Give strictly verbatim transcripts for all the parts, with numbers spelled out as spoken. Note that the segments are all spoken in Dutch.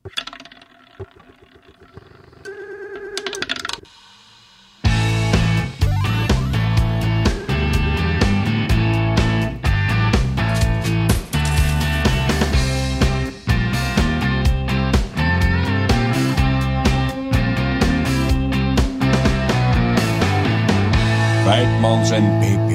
Feitmans en P P.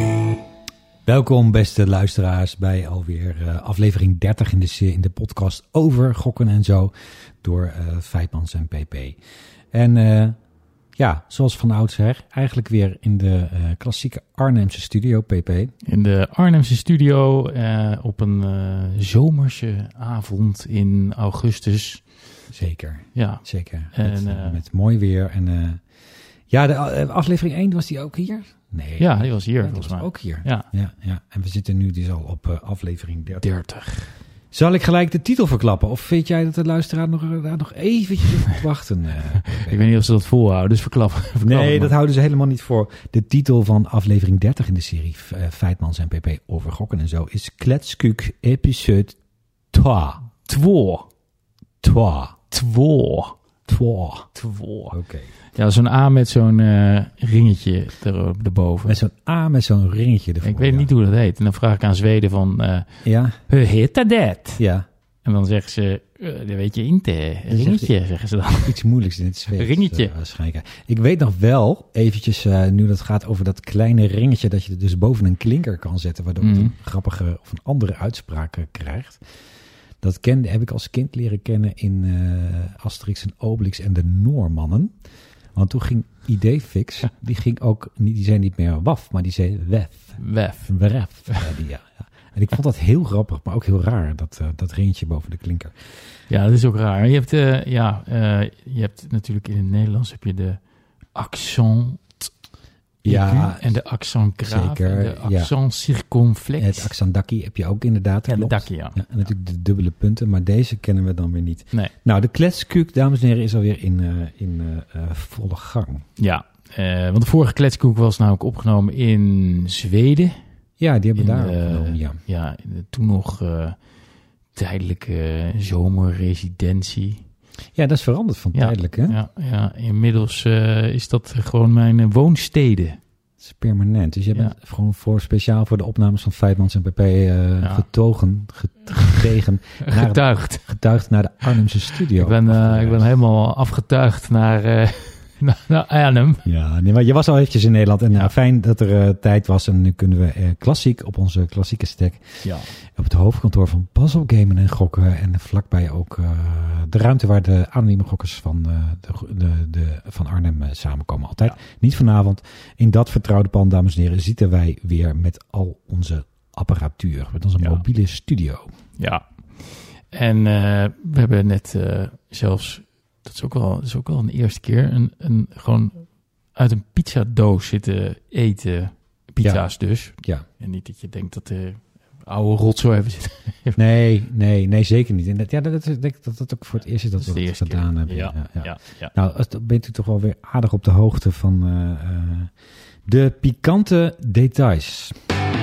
Welkom beste luisteraars bij alweer uh, aflevering dertig in de, in de podcast over gokken en zo door uh, Feitmans en P P. En uh, ja, zoals van oudsher, eigenlijk weer in de uh, klassieke Arnhemse studio, P P. In de Arnhemse studio uh, op een uh, zomerse avond in augustus. Zeker, ja. zeker. En, met, uh, met mooi weer. En uh, ja, de uh, aflevering één, was die ook hier? Nee. Ja, die was hier, ja, volgens die was mij. ook hier. Ja. Ja, ja. En we zitten nu dus al op uh, aflevering dertig. dertig. Zal ik gelijk de titel verklappen? Of vind jij dat de luisteraar nog, uh, nog eventjes op moet wachten? Uh, ik weet niet of ze dat volhouden, dus verklap, verklap Nee, het dat houden ze helemaal niet voor. De titel van aflevering dertig in de serie uh, Feitmans en P P over gokken en zo is Kletskuk episode twee. Twee. Twee. Twee. Twee. Twee. Oké. Okay. Ja, zo'n A met zo'n uh, ringetje er, erboven. Met zo'n A met zo'n ringetje ervoor. Ik weet ja. niet hoe dat heet. En dan vraag ik aan Zweden van... Uh, ja. Hoe heet dat? Ja. En dan zeggen ze... Uh, dat weet je inte. Ringetje, ze, zeggen ze dan. Iets moeilijks in het Zweeds. Ringetje. Uh, waarschijnlijk. Ik weet nog wel, eventjes, uh, nu dat gaat over dat kleine ringetje... dat je dus boven een klinker kan zetten... waardoor mm. het een grappige of een andere uitspraak krijgt... Dat kende, heb ik als kind leren kennen in uh, Asterix en Obelix en de Noormannen. Want toen ging Idéfix, ja. die ging ook, die zei niet meer waf, maar die zei wef. Wef. Wef. Ja, die, ja, ja. En ik vond dat heel grappig, maar ook heel raar, dat, uh, dat ringetje boven de klinker. Ja, dat is ook raar. Je hebt, uh, ja, uh, je hebt natuurlijk in het Nederlands heb je de accent... Ja, en de accent grave, zeker, en de accent ja. circonflex. Het accent dakkie heb je ook inderdaad. Ja, de dakkie, ja. ja. En natuurlijk de dubbele punten, maar deze kennen we dan weer niet. Nee. Nou, de kletskoek, dames en heren, is alweer in, uh, in uh, uh, volle gang. Ja, uh, want de vorige kletskoek was namelijk opgenomen in Zweden. Ja, die hebben in daar de, opgenomen, ja. Ja, de, toen nog uh, tijdelijke zomerresidentie. Ja, dat is veranderd van ja, tijdelijk, hè? Ja, ja. Inmiddels uh, is dat gewoon mijn uh, woonstede. Het is permanent. Dus je ja. bent gewoon voor, speciaal voor de opnames van Feitmans en P P uh, ja. getogen, getegen. getuigd. Naar, getuigd naar de Arnhemse studio. Ik ben, uh, ik ben helemaal afgetuigd naar... Uh, Nou, Arnhem. Ja, nee, maar je was al eventjes in Nederland en ja. uh, fijn dat er uh, tijd was. En nu kunnen we uh, klassiek op onze klassieke stack ja. op het hoofdkantoor van Pas op Gamen en Gokken. En vlakbij ook uh, de ruimte waar de anonieme gokkers van, uh, de, de, de, van Arnhem uh, samenkomen. Altijd. Ja. Niet vanavond. In dat vertrouwde pand, dames en heren, zitten wij weer met al onze apparatuur. Met onze ja. mobiele studio. Ja. En uh, we hebben net uh, zelfs... Dat is ook wel, dat is ook wel een eerste keer. Een, een, gewoon uit een pizzadoos zitten eten. Pizza's ja. dus. Ja. En niet dat je denkt dat de oude rotzooi hebben zitten. Nee, nee, nee, zeker niet. En dat, ja, dat denk ik dat dat ook voor het eerst is dat, dat we dat gedaan hebben. Ja, ja, ja. Ja, ja. Nou, bent u toch wel weer aardig op de hoogte van uh, uh, de pikante details.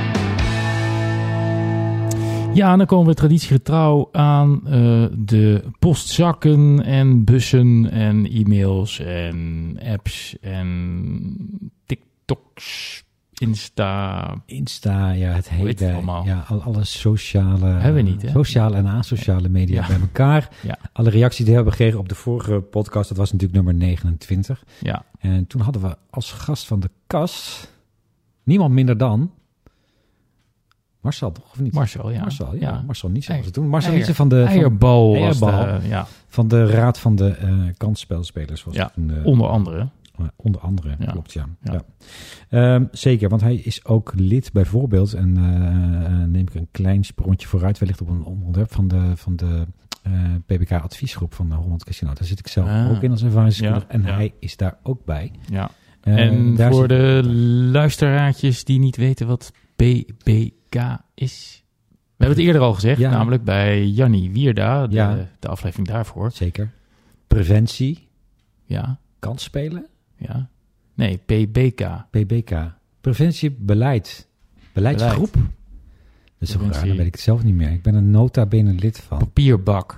Ja, en dan komen we traditiegetrouw aan uh, de postzakken en bussen en e-mails en apps en TikToks, Insta. Insta, ja, het hele, het allemaal. Ja, al, alle sociale, hebben we niet, hè? Sociale en asociale media ja. bij elkaar. Ja. Alle reacties die we hebben gekregen op de vorige podcast, dat was natuurlijk nummer negenentwintig. Ja. En toen hadden we als gast van de kas niemand minder dan... Marcel, toch? Of niet? Marcel, ja. Marcel, ja. ja. Marcel Nietzsche was het toen. Marcel Nietzsche van de... Eierbal. Van, was Eierbal de, ja. Van de Raad van de uh, Kansspelspelers was ja, het toen. Uh, onder andere. Uh, onder andere, ja. klopt, ja. ja. ja. Um, zeker, want hij is ook lid bijvoorbeeld, en uh, uh, neem ik een klein sprongetje vooruit, wellicht op een onderwerp van de, van de uh, P B K-adviesgroep van uh, Holland Casino. Daar zit ik zelf ah. ook in als ervaringskundige ja, en ja. hij is daar ook bij. Ja. Uh, en voor de luisteraartjes die niet weten wat P B K is... We hebben het eerder al gezegd, ja. namelijk bij Jannie Wierda, de, ja. de aflevering daarvoor. Zeker. Preventie. Ja. Kansspelen. Ja. Nee, P B K. P B K. Preventie, beleid. Beleidsgroep. Beleid. Dat is toch raar, dan weet ik het zelf niet meer. Ik ben een nota bene lid van. Papierbak.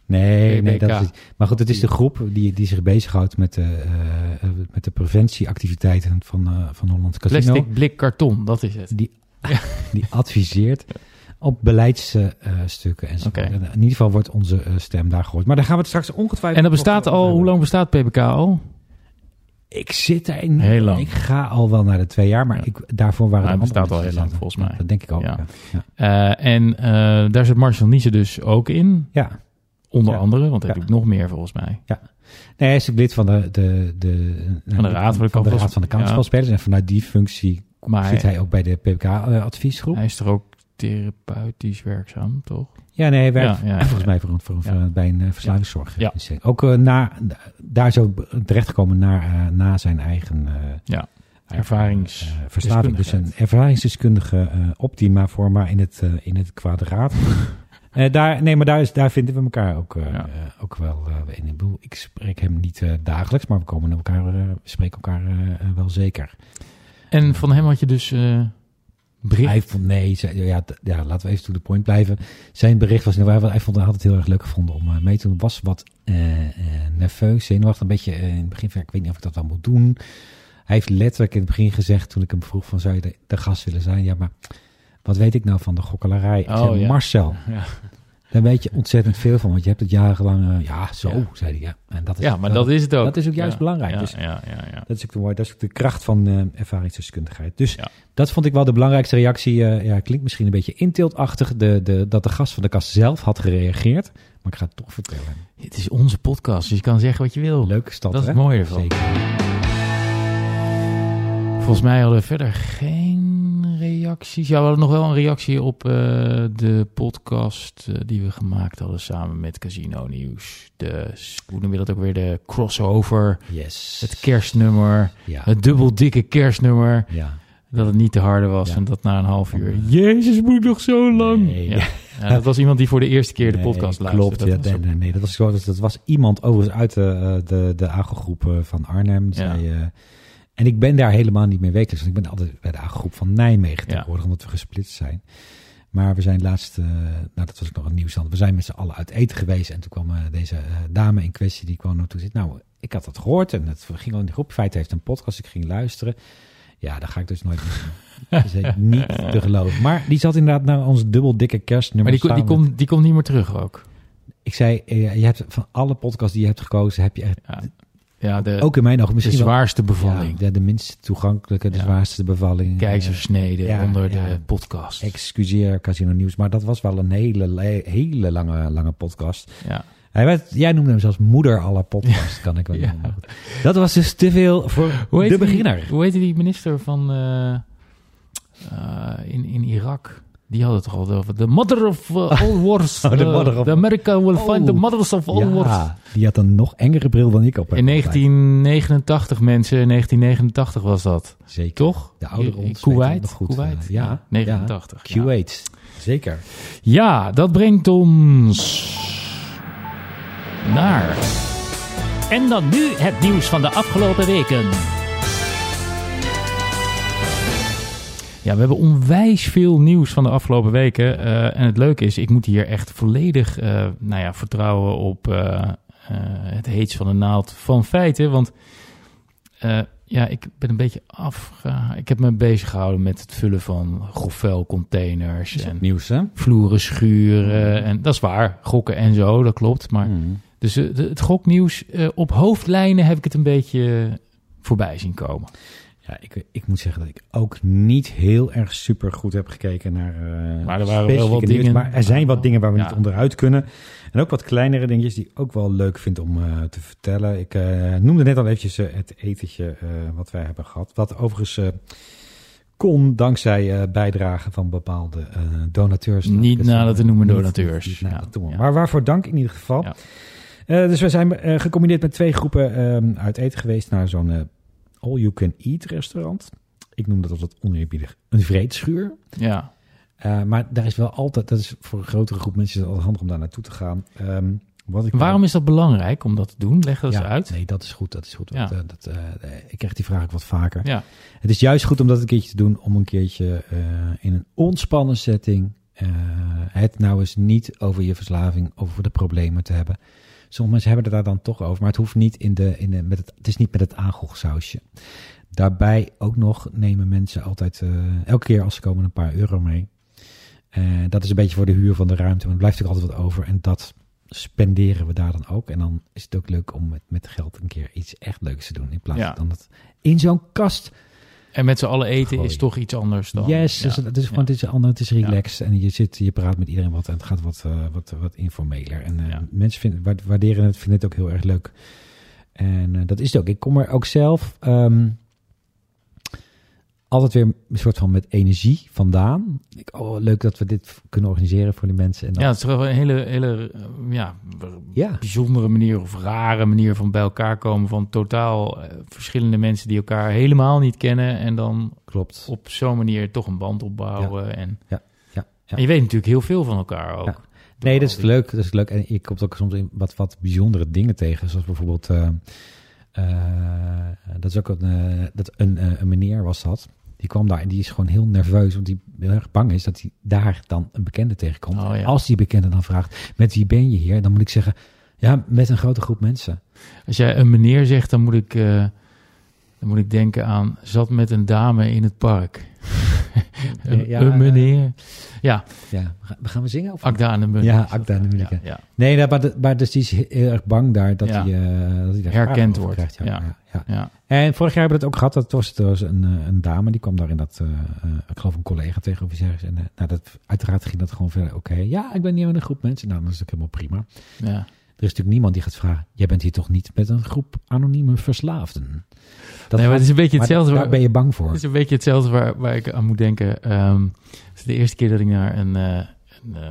Nee, nee, P B K. dat is, maar goed, het is de groep die, die zich bezighoudt met de, uh, met de preventieactiviteiten van, uh, van Holland Casino. Plastic blik karton, dat is het. Die, die adviseert op beleidsstukken uh, en zo. Okay. In ieder geval wordt onze uh, stem daar gehoord. Maar daar gaan we het straks ongetwijfeld... En dat bestaat al, hoe lang bestaat P B K al? Ik zit erin. Heel lang. Ik ga al wel naar de twee jaar, maar Ja. ik, daarvoor waren Nou, de het andere bestaat al heel mensen lang, zaten. volgens mij. Ja, dat denk ik ook. Ja. Ja. Ja. Uh, en uh, daar zit Marcel Niese dus ook in. Ja. Onder Ja. andere, want hij Ja. doet nog meer volgens mij. Nee, hij is ook lid van de, de, de, Van de Raad van de van de, Kansspel- raad van de Kansspelspelers. En vanuit die functie Maar zit hij, hij ook bij de P B K-adviesgroep. hij is toch ook therapeutisch werkzaam, toch? Ja, nee, hij werkt Ja, ja, ja, volgens ja. mij voor, voor, voor, Ja. bij een uh, verslavingszorg. Ja. Ook uh, na, daar zo terechtgekomen naar, uh, na zijn eigen uh, Ja. eigen, Ervarings- uh, verslaving. Dus een deskundigheid. ervaringsdeskundige uh, optima forma in het, uh, in het kwadraat. uh, daar, nee, maar daar, is, daar vinden we elkaar ook, uh, Ja. uh, ook wel uh, in. Ik bedoel, ik spreek hem niet uh, dagelijks, maar we komen elkaar, uh, we spreken elkaar uh, uh, wel zeker. En van hem had je dus uh, bericht. Hij vond, nee, ze- ja, t- ja, laten we even to the point blijven. Zijn bericht was, hij vond, hij had het heel erg leuk gevonden om uh, mee te doen. Was wat uh, uh, nerveus, zenuwachtig, een beetje uh, in het begin van, ik weet niet of ik dat wel moet doen. Hij heeft letterlijk in het begin gezegd, toen ik hem vroeg van, zou je de, de gast willen zijn? Ja, maar wat weet ik nou van de gokkelarij? Ik Oh, zei, ja. Marcel, Ja. daar weet je ontzettend veel van, want je hebt het jarenlang, uh, ja, zo, Ja. zei hij. Ja, en dat is, ja, maar dat is het ook. dat is ook juist Ja. belangrijk. Ja, Dus ja, ja, ja. dat is ook de, mooi- dat is ook de kracht van uh, ervaringsdeskundigheid. Dus Ja. dat vond ik wel de belangrijkste reactie. Uh, ja, klinkt misschien een beetje inteeltachtig, de, de, dat de gast van de kast zelf had gereageerd. Maar ik ga het toch vertellen. Het is onze podcast, dus je kan zeggen wat je wil. Leuke stad, Dat is hè? het mooie ervan. Zeker. Volgens mij hadden we verder geen reacties. Ja, we hadden nog wel een reactie op uh, de podcast uh, die we gemaakt hadden samen met Casino Nieuws. De, hoe noem je dat ook weer? De crossover, Yes. het kerstnummer, Ja. het dubbel dikke kerstnummer. Ja. Dat het niet te harde was Ja. en dat na een half uur... Van, uh, Jezus, moet nog zo lang. Nee. Ja. Ja, dat was iemand die voor de eerste keer de Nee, podcast luisterde. Klopt, Dat ja, was nee, ook- nee, nee, dat was zo. Dat, dat was iemand overigens uit de, de, de AGO-groep uh, van Arnhem. Die Ja. zei, uh, en ik ben daar helemaal niet meer wekelijks. Want ik ben altijd bij de AGO-groep van Nijmegen tegenwoordig, omdat we gesplitst zijn. Maar we zijn laatst, uh, nou dat was ook nog een nieuwsstand. We zijn met z'n allen uit eten geweest. En toen kwam uh, deze uh, dame in kwestie, die kwam naartoe zitten. Nou, ik had dat gehoord en het ging al in de groep. Feit heeft een podcast, ik ging luisteren. Ja, daar ga ik dus nooit meer doen. Dat is echt niet te geloven. Maar die zat inderdaad naar ons dubbel dikke kerstnummer. Maar die, ko- die, samen met- komt, die komt niet meer terug ook. Ik zei, uh, je hebt van alle podcasts die je hebt gekozen, heb je echt, Ja, ja de, ook in mijn ogen de misschien wel- zwaarste bevalling. Ja, de, de minst toegankelijke, de Ja. zwaarste bevalling. Keizersnede Ja, onder ja. de podcast. Excuseer Casino Nieuws, maar dat was wel een hele, le- hele lange, lange podcast. Ja. Hij werd, jij noemde hem zelfs moeder aller podcast, kan ik wel Ja. noemen. Dat was dus te veel voor Hoe heet de die- beginner. hoe heette die minister van uh, uh, in, in Irak? Die had het toch al over the mother of uh, all wars. Oh, the Uh, mother of- the America will Oh. find the mothers of all wars. Ja, die had een nog engere bril dan ik op heb. In negentien negenentachtig mensen, in negentien negenentachtig was dat. Zeker. Toch? De ouderen I- ons Kuwait? weten nog goed. Kuwait? Uh, ja, Ja, negenentachtig, Ja. ja. Kuwait. Zeker. Ja, dat brengt ons naar... En dan nu het nieuws van de afgelopen weken. Ja, we hebben onwijs veel nieuws van de afgelopen weken. Uh, en het leuke is, ik moet hier echt volledig uh, nou ja, vertrouwen op uh, uh, het heets van de naald van feiten. Want uh, ja, ik ben een beetje afge... Ik heb me bezig gehouden met het vullen van grofvuilcontainers Is en het nieuws, hè? vloeren schuren. En dat is waar, gokken en zo, dat klopt. Maar Mm. dus uh, de, het goknieuws, uh, op hoofdlijnen heb ik het een beetje voorbij zien komen. Ja, ik, ik moet zeggen dat ik ook niet heel erg super goed heb gekeken naar uh, Maar er waren wel specifieke wat nieuws, dingen- maar er zijn wat dingen waar we Ja. niet onderuit kunnen. En ook wat kleinere dingetjes die ik ook wel leuk vind om uh, te vertellen. Ik uh, noemde net al eventjes uh, het etentje uh, wat wij hebben gehad. Wat overigens uh, kon dankzij uh, bijdragen van bepaalde uh, donateurs. Niet Dus, nader te uh, noemen niet- donateurs. niet nader Ja, te noemen. ja. Maar waarvoor dank in ieder geval. Ja. Uh, dus we zijn uh, gecombineerd met twee groepen um, uit eten geweest naar zo'n uh, all-you-can-eat restaurant. Ik noem dat altijd oneerbiedig een vreedschuur. Ja. Uh, maar daar is wel altijd, dat is voor een grotere groep mensen altijd handig om daar naartoe te gaan. Um, wat ik Waarom is dat belangrijk om dat te doen? Leg dat ja, eens uit. Nee, dat is goed. Dat is goed. Ja. Want, uh, dat, uh, ik krijg die vraag ook wat vaker. Ja. Het is juist goed om dat een keertje te doen, om een keertje uh, in een ontspannen setting Uh, het nou eens niet over je verslaving, over de problemen te hebben. Sommige mensen hebben het daar dan toch over, maar het hoeft niet in de, in de met het, het is niet met het aangochtsausje. Daarbij ook nog nemen mensen altijd, uh, elke keer als ze komen, een paar euro mee. Uh, dat is een beetje voor de huur van de ruimte, maar er blijft natuurlijk altijd wat over. En dat spenderen we daar dan ook. En dan is het ook leuk om met, met geld een keer iets echt leuks te doen. In plaats ja. van dat in zo'n kast. En met z'n allen eten Gooi. is toch iets anders dan... Yes, ja. dus het is gewoon ja. het is anders, het is relaxed. Ja. En je zit, je praat met iedereen wat en het gaat wat, uh, wat, wat informeler. En uh, ja. mensen vinden, waarderen het, vinden het ook heel erg leuk. En uh, dat is het ook. Ik kom er ook zelf... Um, altijd weer een soort van met energie vandaan. Ik, oh, leuk dat we dit kunnen organiseren voor die mensen. En dan... Ja, het is wel een hele, hele ja, ja. bijzondere manier of rare manier van bij elkaar komen van totaal uh, verschillende mensen die elkaar helemaal niet kennen en dan Klopt. op zo'n manier toch een band opbouwen. Ja. En, ja. Ja. Ja. en je weet natuurlijk heel veel van elkaar ook. Ja. Nee, dat is leuk. Dat is leuk. En je komt ook soms in wat, wat bijzondere dingen tegen, zoals bijvoorbeeld... Uh, uh, dat is ook een, uh, dat een, uh, een meneer was dat. Die kwam daar en die is gewoon heel nerveus, want die heel erg bang is dat hij daar dan een bekende tegenkomt. Oh, ja. Als die bekende dan vraagt, met wie ben je hier? Dan moet ik zeggen, ja, met een grote groep mensen. Als jij een meneer zegt, dan moet ik, uh, dan moet ik denken aan, zat met een dame in het park. een, ja, een meneer. Ja. Ja, we gaan we zingen? Of Akda en de Munnik. Ja, Akda en de Munnik. Ja, ja. Nee, maar, maar dus die is heel erg bang daar dat, ja. hij, uh, dat hij daar herkend wordt. Krijgt. Ja, ja. Ja, ja. Ja. En vorig jaar hebben we het ook gehad. Dat was, dat was een, een dame, die kwam daar in dat, uh, uh, ik geloof een collega tegenover zeggen. En uh, nou, dat, uiteraard ging dat gewoon verder. Oké, okay, ja, ik ben hier met een groep mensen. Nou, dat is ook helemaal prima. Ja. Er is natuurlijk niemand die gaat vragen, jij bent hier toch niet met een groep anonieme verslaafden? Dat nee, maar het is een beetje hetzelfde. Daar ben je bang voor. Het is een beetje hetzelfde waar, waar ik aan moet denken. Um, het is de eerste keer dat ik naar een, uh, een, uh,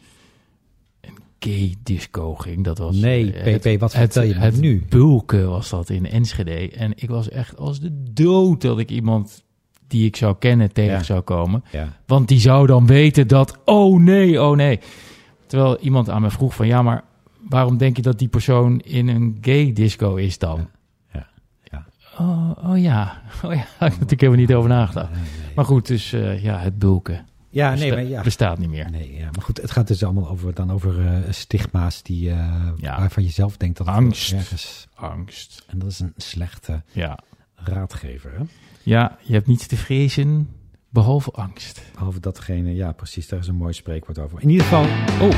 een gay disco ging. Dat was, nee, uh, P P, wat vertel je het, nu? Het Bulken was dat in Enschede. En ik was echt als de dood dat ik iemand die ik zou kennen tegen ja. zou komen. Ja. Want die zou dan weten dat, oh nee, oh nee. Terwijl iemand aan me vroeg van, ja, maar waarom denk je dat die persoon in een gay disco is dan? Ja. Ja. Ja. Oh, oh ja, oh ja, daar heb ik natuurlijk helemaal niet over nagedacht. Nee, nee. Maar goed, dus uh, ja, het bulken ja, besta- nee, maar ja. bestaat niet meer. Nee, ja, maar goed, het gaat dus allemaal over, dan over uh, stigma's die, uh, ja. waarvan je zelf denkt dat het angst. ergens... Angst. En dat is een slechte ja. raadgever, hè? Ja, je hebt niets te vrezen, behalve angst. Behalve datgene, ja precies, daar is een mooi spreekwoord over. In ieder geval... Oh!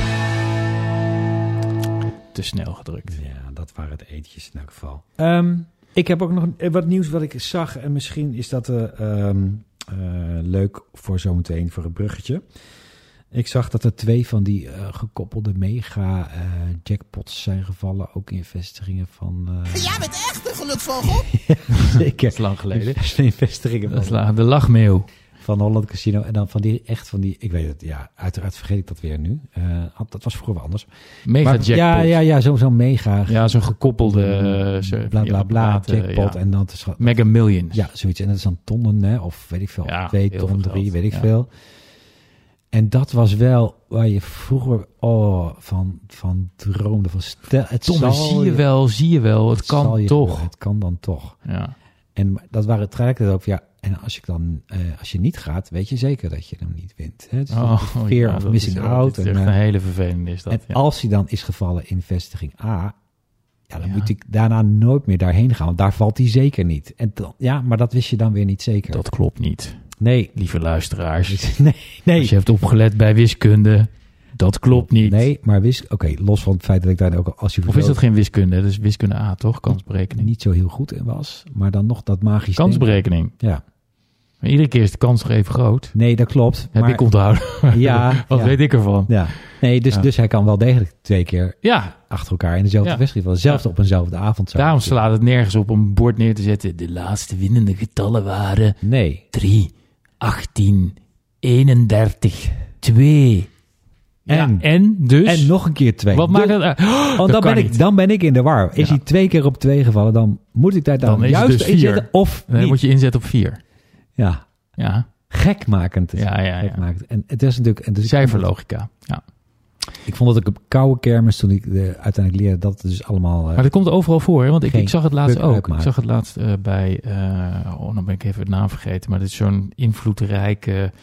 Te snel gedrukt. Ja, dat waren de etentjes in elk geval. Um, ik heb ook nog wat nieuws wat ik zag. En misschien is dat uh, um, uh, leuk voor zometeen, voor een bruggetje. Ik zag dat er twee van die uh, gekoppelde mega uh, jackpots zijn gevallen. Ook in vestigingen van... Uh... Jij bent echt een geluksvogel? ja, zeker. Dat is lang geleden. In vestigingen Dat is van... la- de lachmeeuw. Van Holland Casino. En dan van die, echt van die, ik weet het, ja, uiteraard vergeet ik dat weer nu. Uh, dat was vroeger wel anders. Mega maar, jackpot. Ja, ja, ja, zo'n zo mega. Ja, zo'n gekoppelde... Uh, bla, bla, bla, jackpot. Ja. En dat is Mega Millions. Ja, zoiets. En dat is dan tonnen, hè, of weet ik veel, Ja, twee heel ton, veel drie, geld. weet ik Ja. veel. En dat was wel waar je vroeger oh, van, van droomde. Van stel, het Tom, zal zie je wel, zie je wel. Het zal kan je toch. gebeuren, het kan dan toch. Ja. En dat waren tegelijkertijd ook, ja, en als je dan, uh, als je niet gaat, weet je zeker dat je hem niet wint. Hè? Dus Oh, fear ja, of dat missing is, out. Dat is en, echt uh, een hele vervelende is dat. en ja. als hij dan is gevallen in vestiging A, ja, dan Ja. moet ik daarna nooit meer daarheen gaan. Want daar valt hij zeker niet. En dan, ja, maar dat wist je dan weer niet zeker. Dat klopt niet. Nee. Lieve luisteraars. Nee, nee. Als je hebt opgelet bij wiskunde, dat klopt niet. Nee, maar wist, oké, okay, los van het feit dat ik daar ook als je Of is dat geen wiskunde? Dat is wiskunde A, toch? Kansberekening. niet zo heel goed in was, maar dan nog dat magisch Kansberekening. denken. Ja. Maar iedere keer is de kans toch even groot? Nee, dat klopt. Heb maar, ik onthouden. Ja. Wat ja. weet ik ervan? Ja. Nee, dus, Ja. dus hij kan wel degelijk twee keer Ja, achter elkaar in dezelfde Ja. wedstrijd vallen. Zelfs Ja. op eenzelfde avond. Zou daarom het kunnen. slaat het nergens op om een bord neer te zetten. De laatste winnende getallen waren Nee. drie, achttien, eenendertig, twee. Ja, En? en dus? En nog een keer twee. Wat Dus- maakt het uit? Oh, Want dat dan kan ben, ik, niet. dan ben ik in de war. Is Ja. hij twee keer op twee gevallen, dan moet ik daar dan, Dan is het juist dus in vier. zitten of Dan niet. moet je inzetten op vier. Ja, Ja, gekmakend. is Ja, het. ja, ja. Gekmakend. En het is natuurlijk... En dus ik- cijferlogica. Ja. Ik vond dat ik op koude kermis, toen ik de, uiteindelijk leerde dat het dus allemaal... Uh, Maar dat komt overal voor, hè? Want ik, Geen ik zag het laatst fuck ook. uitmaakt. Ik zag het laatst uh, bij, uh, oh, dan ben ik even de naam vergeten, maar dit is zo'n invloedrijke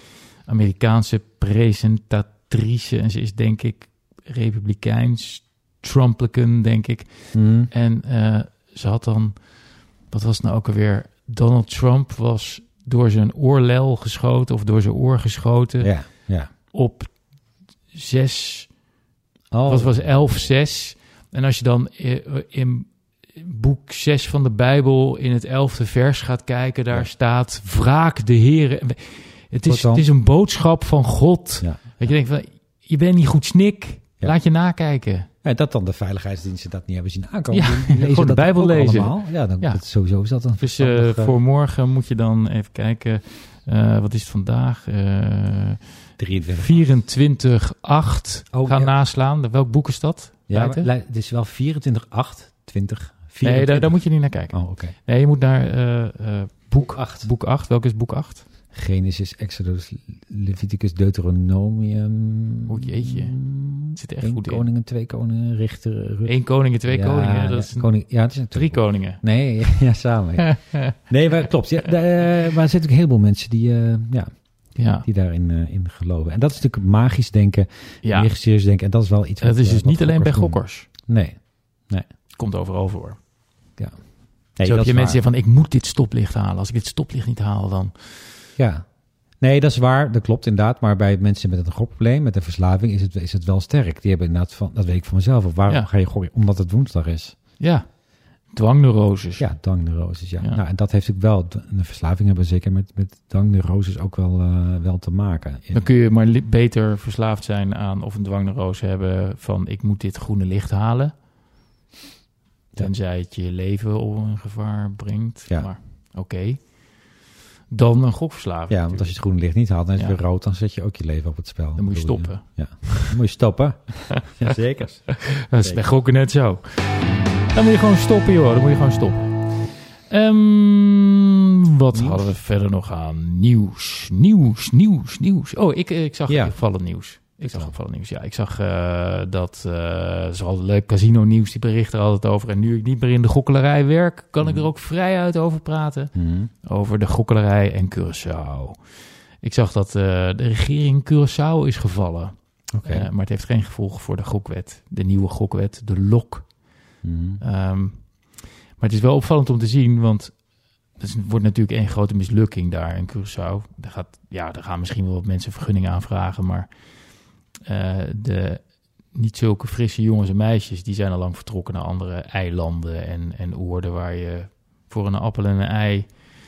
Amerikaanse presentatrice. En ze is denk ik republikeins, Trumplican, denk ik. Mm. En uh, ze had dan, wat was het nou ook alweer? Donald Trump was door zijn oorlel geschoten of door zijn oor geschoten Ja, ja. op zes, Oh. wat was elf zes. En als je dan in, in boek zes van de Bijbel in het elfde vers gaat kijken, daar Ja. staat wraak de Heere. Het is, Kortom. het is een boodschap van God. Ja. Dat je denkt van, je bent niet goed snik. Ja. Laat je nakijken. Ja, dat dan de veiligheidsdiensten dat niet hebben zien aankomen. Ja, Die lezen gewoon de dat Bijbel ook lezen. allemaal. Ja, dan, Ja. Dat, sowieso is dat een Dus uh, verstandig, uh, voor morgen moet je dan even kijken. Uh, wat is het vandaag? Uh, drieëntwintig. vierentwintig acht Oh, gaan ja. naslaan. Welk boek is dat? Ja, Buiten? maar, het is wel vierentwintig acht, twintig, Nee, vierentwintig. daar, daar moet je niet naar kijken. Oh, oké. Nee, je moet naar uh, uh, boek acht. Boek acht. Welk is boek acht? Genesis, Exodus, Leviticus, Deuteronomium. O, jeetje. Het zit er echt Eén goed in. koningen, twee koningen, Richter, Rut. Eén koning en twee Ja, koningen. Dat ja, is een- koning, ja, het is een drie koningen. Nee, ja, samen. Ja. Nee, maar klopt. Ja, de, uh, maar er zitten ook heel veel mensen die, uh, ja, Ja, die daarin uh, in geloven. En dat is natuurlijk magisch denken, ja. regisseers denken. En dat is wel iets En dat wat, is dus uh, wat niet alleen bij doen. gokkers. Nee. Komt overal voor. Nee, Zo dat heb is je mensen waar. zeggen van, ik moet dit stoplicht halen. Als ik dit stoplicht niet haal, dan... Ja. Nee, dat is waar. Dat klopt inderdaad. Maar bij mensen met een gokprobleem, met een verslaving, is het, is het wel sterk. Die hebben inderdaad van, dat weet ik van mezelf. Of waarom Ja. ga je gokken? Omdat het woensdag is. Ja, dwangneuroses. Ja, dwangneuroses. Ja. Ja. Nou, en dat heeft natuurlijk wel, een verslaving hebben zeker met, met dwangneuroses ook wel, uh, wel te maken. Dan kun je maar li- beter verslaafd zijn aan of een dwangneurose hebben van ik moet dit groene licht halen. Tenzij het je leven op een gevaar brengt. Ja. Maar oké. Dan een gokverslaving. Ja, want als je het groene licht niet haalt en is het Ja. weer rood, dan zet je ook je leven op het spel. Dan moet je Bedoel stoppen. Ja, dan moet je stoppen. Ja, zeker. Dat is bij gokken net zo. Dan moet je gewoon stoppen, joh. Dan moet je gewoon stoppen. Ehm, wat Nieuws? hadden we verder nog aan? Nieuws, nieuws, nieuws, nieuws. Oh, ik, ik zag Ja. opvallend nieuws. Ik zag opvallend nieuws, ja. Ik zag uh, dat, uh, dat is altijd leuk, casino nieuws, die berichten er altijd over. En nu ik niet meer in de gokkelarij werk, kan ik er ook vrij uit over praten. Mhm. Over de gokkelarij en Curaçao. Ik zag dat uh, de regering Curaçao is gevallen. Oké. Uh, maar het heeft geen gevolgen voor de gokwet. De nieuwe gokwet, de L O K. Mhm. Um, maar het is wel opvallend om te zien, want het wordt natuurlijk één grote mislukking daar in Curaçao. Daar, gaat, ja, daar gaan misschien wel wat mensen vergunningen aanvragen, maar uh, de niet zulke frisse jongens en meisjes, die zijn al lang vertrokken naar andere eilanden en, en oorden waar je voor een appel en een ei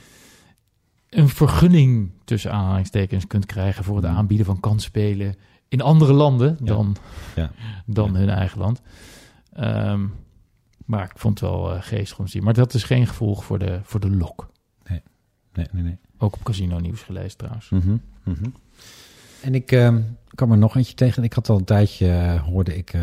een vergunning tussen aanhalingstekens kunt krijgen voor het aanbieden van kansspelen in andere landen dan, Ja. dan Ja. hun eigen land. Um, maar ik vond het wel uh, geestig om te zien. Maar dat is geen gevolg voor de, voor de L O K. Nee, nee, nee. Ook op Casino Nieuws gelezen trouwens. Mhm, mhm. En ik uh, kwam er nog eentje tegen. Ik had al een tijdje, uh, hoorde ik uh,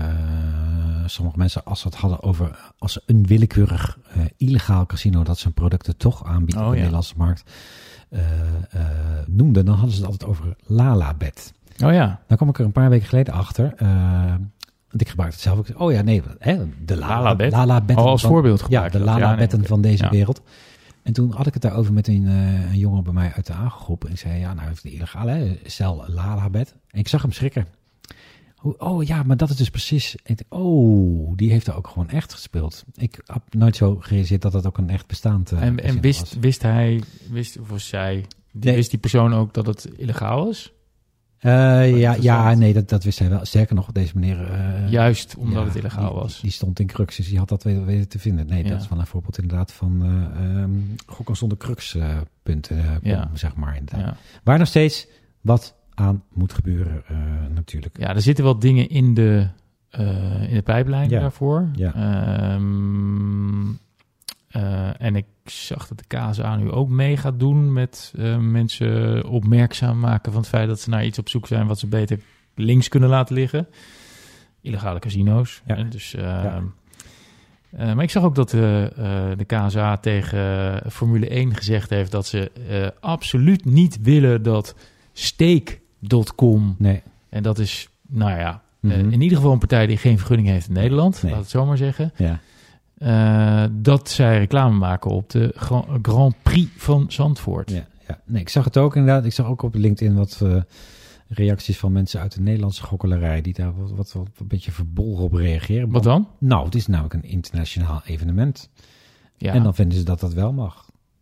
sommige mensen als ze het hadden over, als ze een willekeurig uh, illegaal casino dat zijn producten toch aanbiedt Oh, op de ja. Nederlandse markt uh, uh, noemden, dan hadden ze het altijd over Lalabet. Oh ja. Dan kwam ik er een paar weken geleden achter. Uh, want ik gebruik het zelf ook. Oh ja, nee, hè, de Lala, Lalabet? Lalabetten Oh, als van- voorbeeld Ja, gebruikt de dat. Ja, nee, Lalabetten oké. van deze Ja. wereld. En toen had ik het daarover met een, uh, een jongen bij mij uit de aangegroep. En ik zei, ja, nou, heeft de illegale, hè, cel Lalabet. En ik zag hem schrikken. Hoe- Oh ja, maar dat is dus precies... En ik dacht, oh, die heeft er ook gewoon echt gespeeld. Ik heb nooit zo gerealiseerd dat dat ook een echt bestaand uh, En, en casino wist, was. wist hij, wist, of zij, die, Nee. wist die persoon ook dat het illegaal is? Uh, ja, ja, interessant. nee, dat, dat wist hij wel. Sterker nog, deze meneer... uh, Juist omdat ja, het illegaal die, was. Die, die stond in crux, dus die had dat weten, weten te vinden. Nee, Ja. dat is wel een voorbeeld inderdaad van uh, um, gokken zonder crux uh, punten, uh, Ja. zeg maar. Inderdaad. Ja. Waar nog steeds wat aan moet gebeuren uh, natuurlijk. Ja, er zitten wel dingen in de, uh, in de pijplijn Ja. daarvoor. Ja. Um, uh, en ik zag dat de K S A nu ook mee gaat doen met uh, mensen opmerkzaam maken van het feit dat ze naar iets op zoek zijn wat ze beter links kunnen laten liggen. Illegale casino's. Ja. Hè, dus, uh, Ja. uh, maar ik zag ook dat uh, uh, de K S A tegen Formule één gezegd heeft dat ze uh, absoluut niet willen dat Stake punt com, Nee. en dat is, nou ja, Mhm. uh, in ieder geval een partij die geen vergunning heeft in Nederland, Nee. laat het zo maar zeggen. Ja. Uh, dat zij reclame maken op de Grand, Grand Prix van Zandvoort. Ja. ja. Nee, ik zag het ook inderdaad. Ik zag ook op LinkedIn wat uh, reacties van mensen uit de Nederlandse gokkelarij die daar wat, wat, wat een beetje verbolgen op reageren. Wat dan? Nou, het is namelijk een internationaal evenement. Ja. En dan vinden ze dat dat wel mag.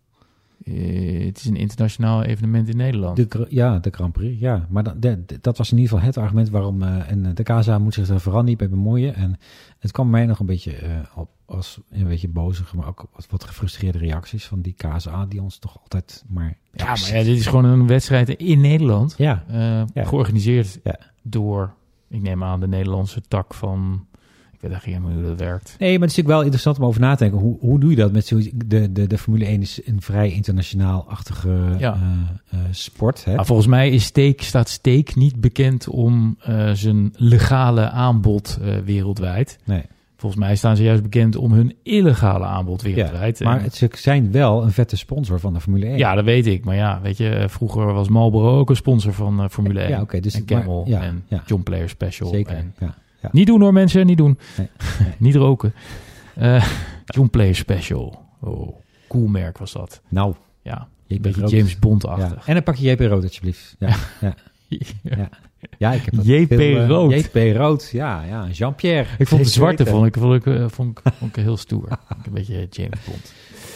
Uh, het is een internationaal evenement in Nederland. De, ja, de Grand Prix, ja. Maar dat, de, de, dat was in ieder geval het argument waarom... Uh, en de K S A moet zich er vooral niet bij bemoeien. En het kwam mij nog een beetje uh, op als een beetje bozige, maar ook wat, wat gefrustreerde reacties van die K S A... die ons toch altijd maar... Ja, maar ja, dit is gewoon een wedstrijd in Nederland. Ja. Uh, ja. Georganiseerd ja. door, ik neem aan, de Nederlandse tak van... Ik weet eigenlijk helemaal hoe dat werkt. Nee, maar het is natuurlijk wel interessant om over na te denken. Hoe, hoe doe je dat met zo de, de, de Formule één is een vrij internationaal-achtige ja. uh, uh, sport. Hè? Maar volgens mij is Stake, staat Stake niet bekend om uh, zijn legale aanbod uh, wereldwijd. Nee. Volgens mij staan ze juist bekend om hun illegale aanbod wereldwijd. Ja, maar het, ze zijn wel een vette sponsor van de Formule één. Ja, dat weet ik. Maar ja, weet je, vroeger was Marlboro ook een sponsor van uh, Formule één. Ja, oké. Okay, dus en Camel maar, ja, en ja. John Player Special. Zeker, en ja. Ja. Niet doen hoor mensen, niet doen. Nee, nee. Niet roken. Uh, John Player Special. Oh, cool merk was dat. Nou. Ja, een beetje rood. James Bond-achtig. Ja. En een pakje J P Rood alsjeblieft. Ja, ja. ja. ja. ja ik heb dat J P veel, Rood. Uh, J P Rood, ja, ja. Jean-Pierre. Ik vond de zwarte vond ik, vond ik, vond ik, vond ik heel stoer. Een beetje James Bond.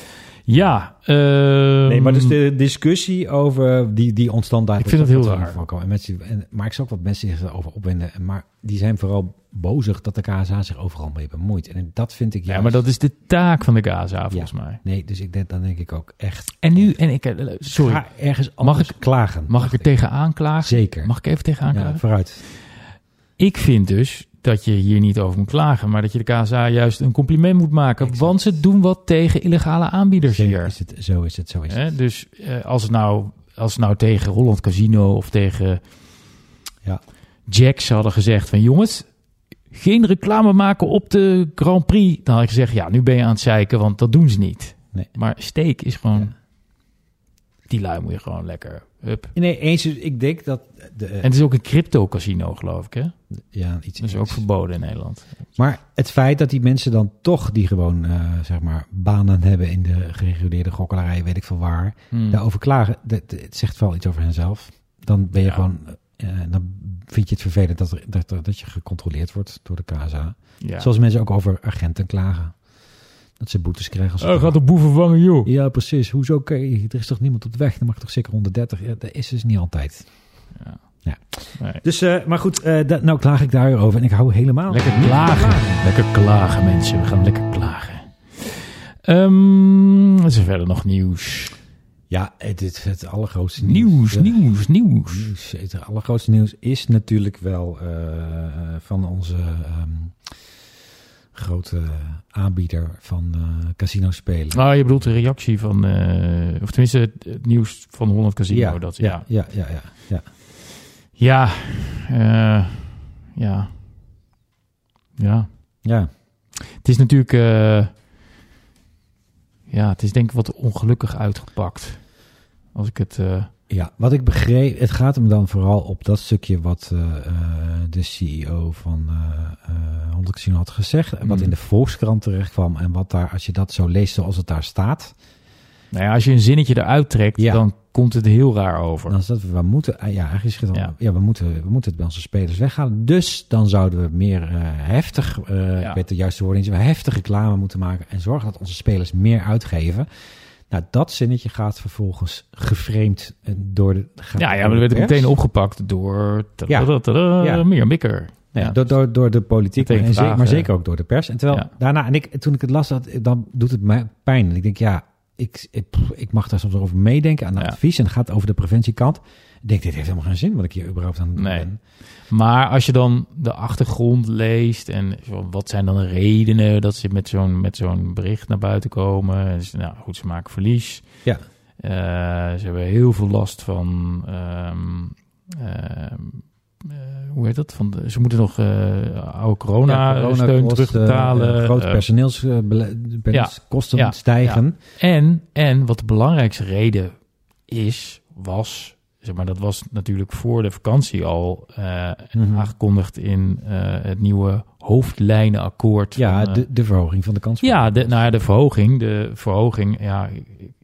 Ja. Um, nee, maar dus de discussie over die, die ontstond daar. Ik vind het heel raar. En mensen, en, maar ik zag ook wat mensen zich erover opwinden. Maar die zijn vooral bozig dat de K S A zich overal mee bemoeit. En dat vind ik juist... Ja, maar dat is de taak van de K S A volgens ja, mij. Nee, dus ik denk, dan denk ik ook echt... En nu, en ik... Sorry. Ga ergens anders mag ik klagen. Mag ik er tegenaan klagen? Zeker. Mag ik even tegenaan klagen? Ja, vooruit. Ik vind dus dat je hier niet over moet klagen, maar dat je de K S A juist een compliment moet maken. Exact. Want ze doen wat tegen illegale aanbieders zo hier. Is het, zo is het, zo is He, het. Dus uh, als, het nou, als het nou tegen Holland Casino of tegen ja. Jacks hadden gezegd van jongens, geen reclame maken op de Grand Prix. Dan had ik gezegd, ja, nu ben je aan het zeiken, want dat doen ze niet. Nee. Maar Stake is gewoon... Ja. Die lui moet je gewoon lekker... Hup. Nee, eens, ik denk dat... De, en het is ook een crypto-casino, geloof ik, hè? Ja, iets. Dat is ook verboden in Nederland. Maar het feit dat die mensen dan toch die gewoon, uh, zeg maar, banen hebben in de gereguleerde gokkelarij, weet ik veel waar, hmm. daarover klagen, dat, het zegt wel iets over henzelf. Dan ben je ja. gewoon... Uh, dan vind je het vervelend dat, er, dat, er, dat je gecontroleerd wordt door de K S A. Ja. Zoals mensen ook over agenten klagen. Dat ze boetes krijgen. Als oh, gaat de boeven vangen, joh. Ja, precies. Hoezo? Okay, er is toch niemand op de weg? Dan mag je toch zeker honderddertig? Ja, dat is dus niet altijd. Ja. Ja. Nee. Dus, uh, maar goed, uh, dat, nou klaag ik daarover en ik hou helemaal... Lekker klagen. klagen. Lekker klagen, mensen. We gaan lekker klagen. Um, is er verder nog nieuws? Ja, het, het, het allergrootste nieuws. Nieuws, uh, nieuws, nieuws. nieuws. Het allergrootste nieuws is natuurlijk wel uh, van onze... Um, grote aanbieder van uh, casino spelen. Nou, je bedoelt de reactie van... Uh, of tenminste het, het nieuws van Holland Casino. Ja, dat, ja, ja, ja, ja, ja. Ja, uh, ja. Ja. Ja. Het is natuurlijk... Uh, ja, het is denk ik wat ongelukkig uitgepakt. Als ik het... Uh, Ja, wat ik begreep, het gaat hem dan vooral op dat stukje wat uh, de C E O van uh, uh, Holland Casino had gezegd. En wat mm. in de Volkskrant terecht kwam. En wat daar, als je dat zo leest zoals het daar staat. Nou ja, als je een zinnetje eruit trekt, ja. dan komt het heel raar over. Dan is dat, we moeten, ja, eigenlijk is het dan, ja. ja, we moeten, we moeten het bij onze spelers weghalen. Dus dan zouden we meer uh, heftig, uh, ja. ik weet de juiste woorden niet, we heftig reclame moeten maken. En zorgen dat onze spelers meer uitgeven. Nou, dat zinnetje gaat vervolgens geframed door de... Ja, ja, maar dat werd meteen opgepakt door... Ja. Ja. Meer mikker. Ja, ja, door, door, door de politiek, en zeker, maar zeker ook door de pers. En terwijl ja. daarna, en ik, toen ik het las, dat, dan doet het mij pijn. En ik denk, ja, ik, ik, ik mag daar soms over meedenken aan de ja. advies. En het gaat over de preventiekant. Ik denk, dit heeft helemaal geen zin, wat ik hier überhaupt aan nee. ben. Maar als je dan de achtergrond leest en wat zijn dan de redenen dat ze met zo'n, met zo'n bericht naar buiten komen. Dus, nou goed, ze maken verlies. Ja. Uh, ze hebben heel veel last van... Um, um, uh, hoe heet dat? Van de, ze moeten nog uh, oude corona-steun ja, corona terugbetalen. Uh, grote personeelskosten uh, ja, stijgen. Ja. En, en wat de belangrijkste reden is, was... Zeg maar, dat was natuurlijk voor de vakantie al uh, mm-hmm. aangekondigd in uh, het nieuwe hoofdlijnenakkoord. Ja, van, uh, de, de verhoging van de kans. Ja, de, nou ja, de verhoging. De verhoging, ja, het,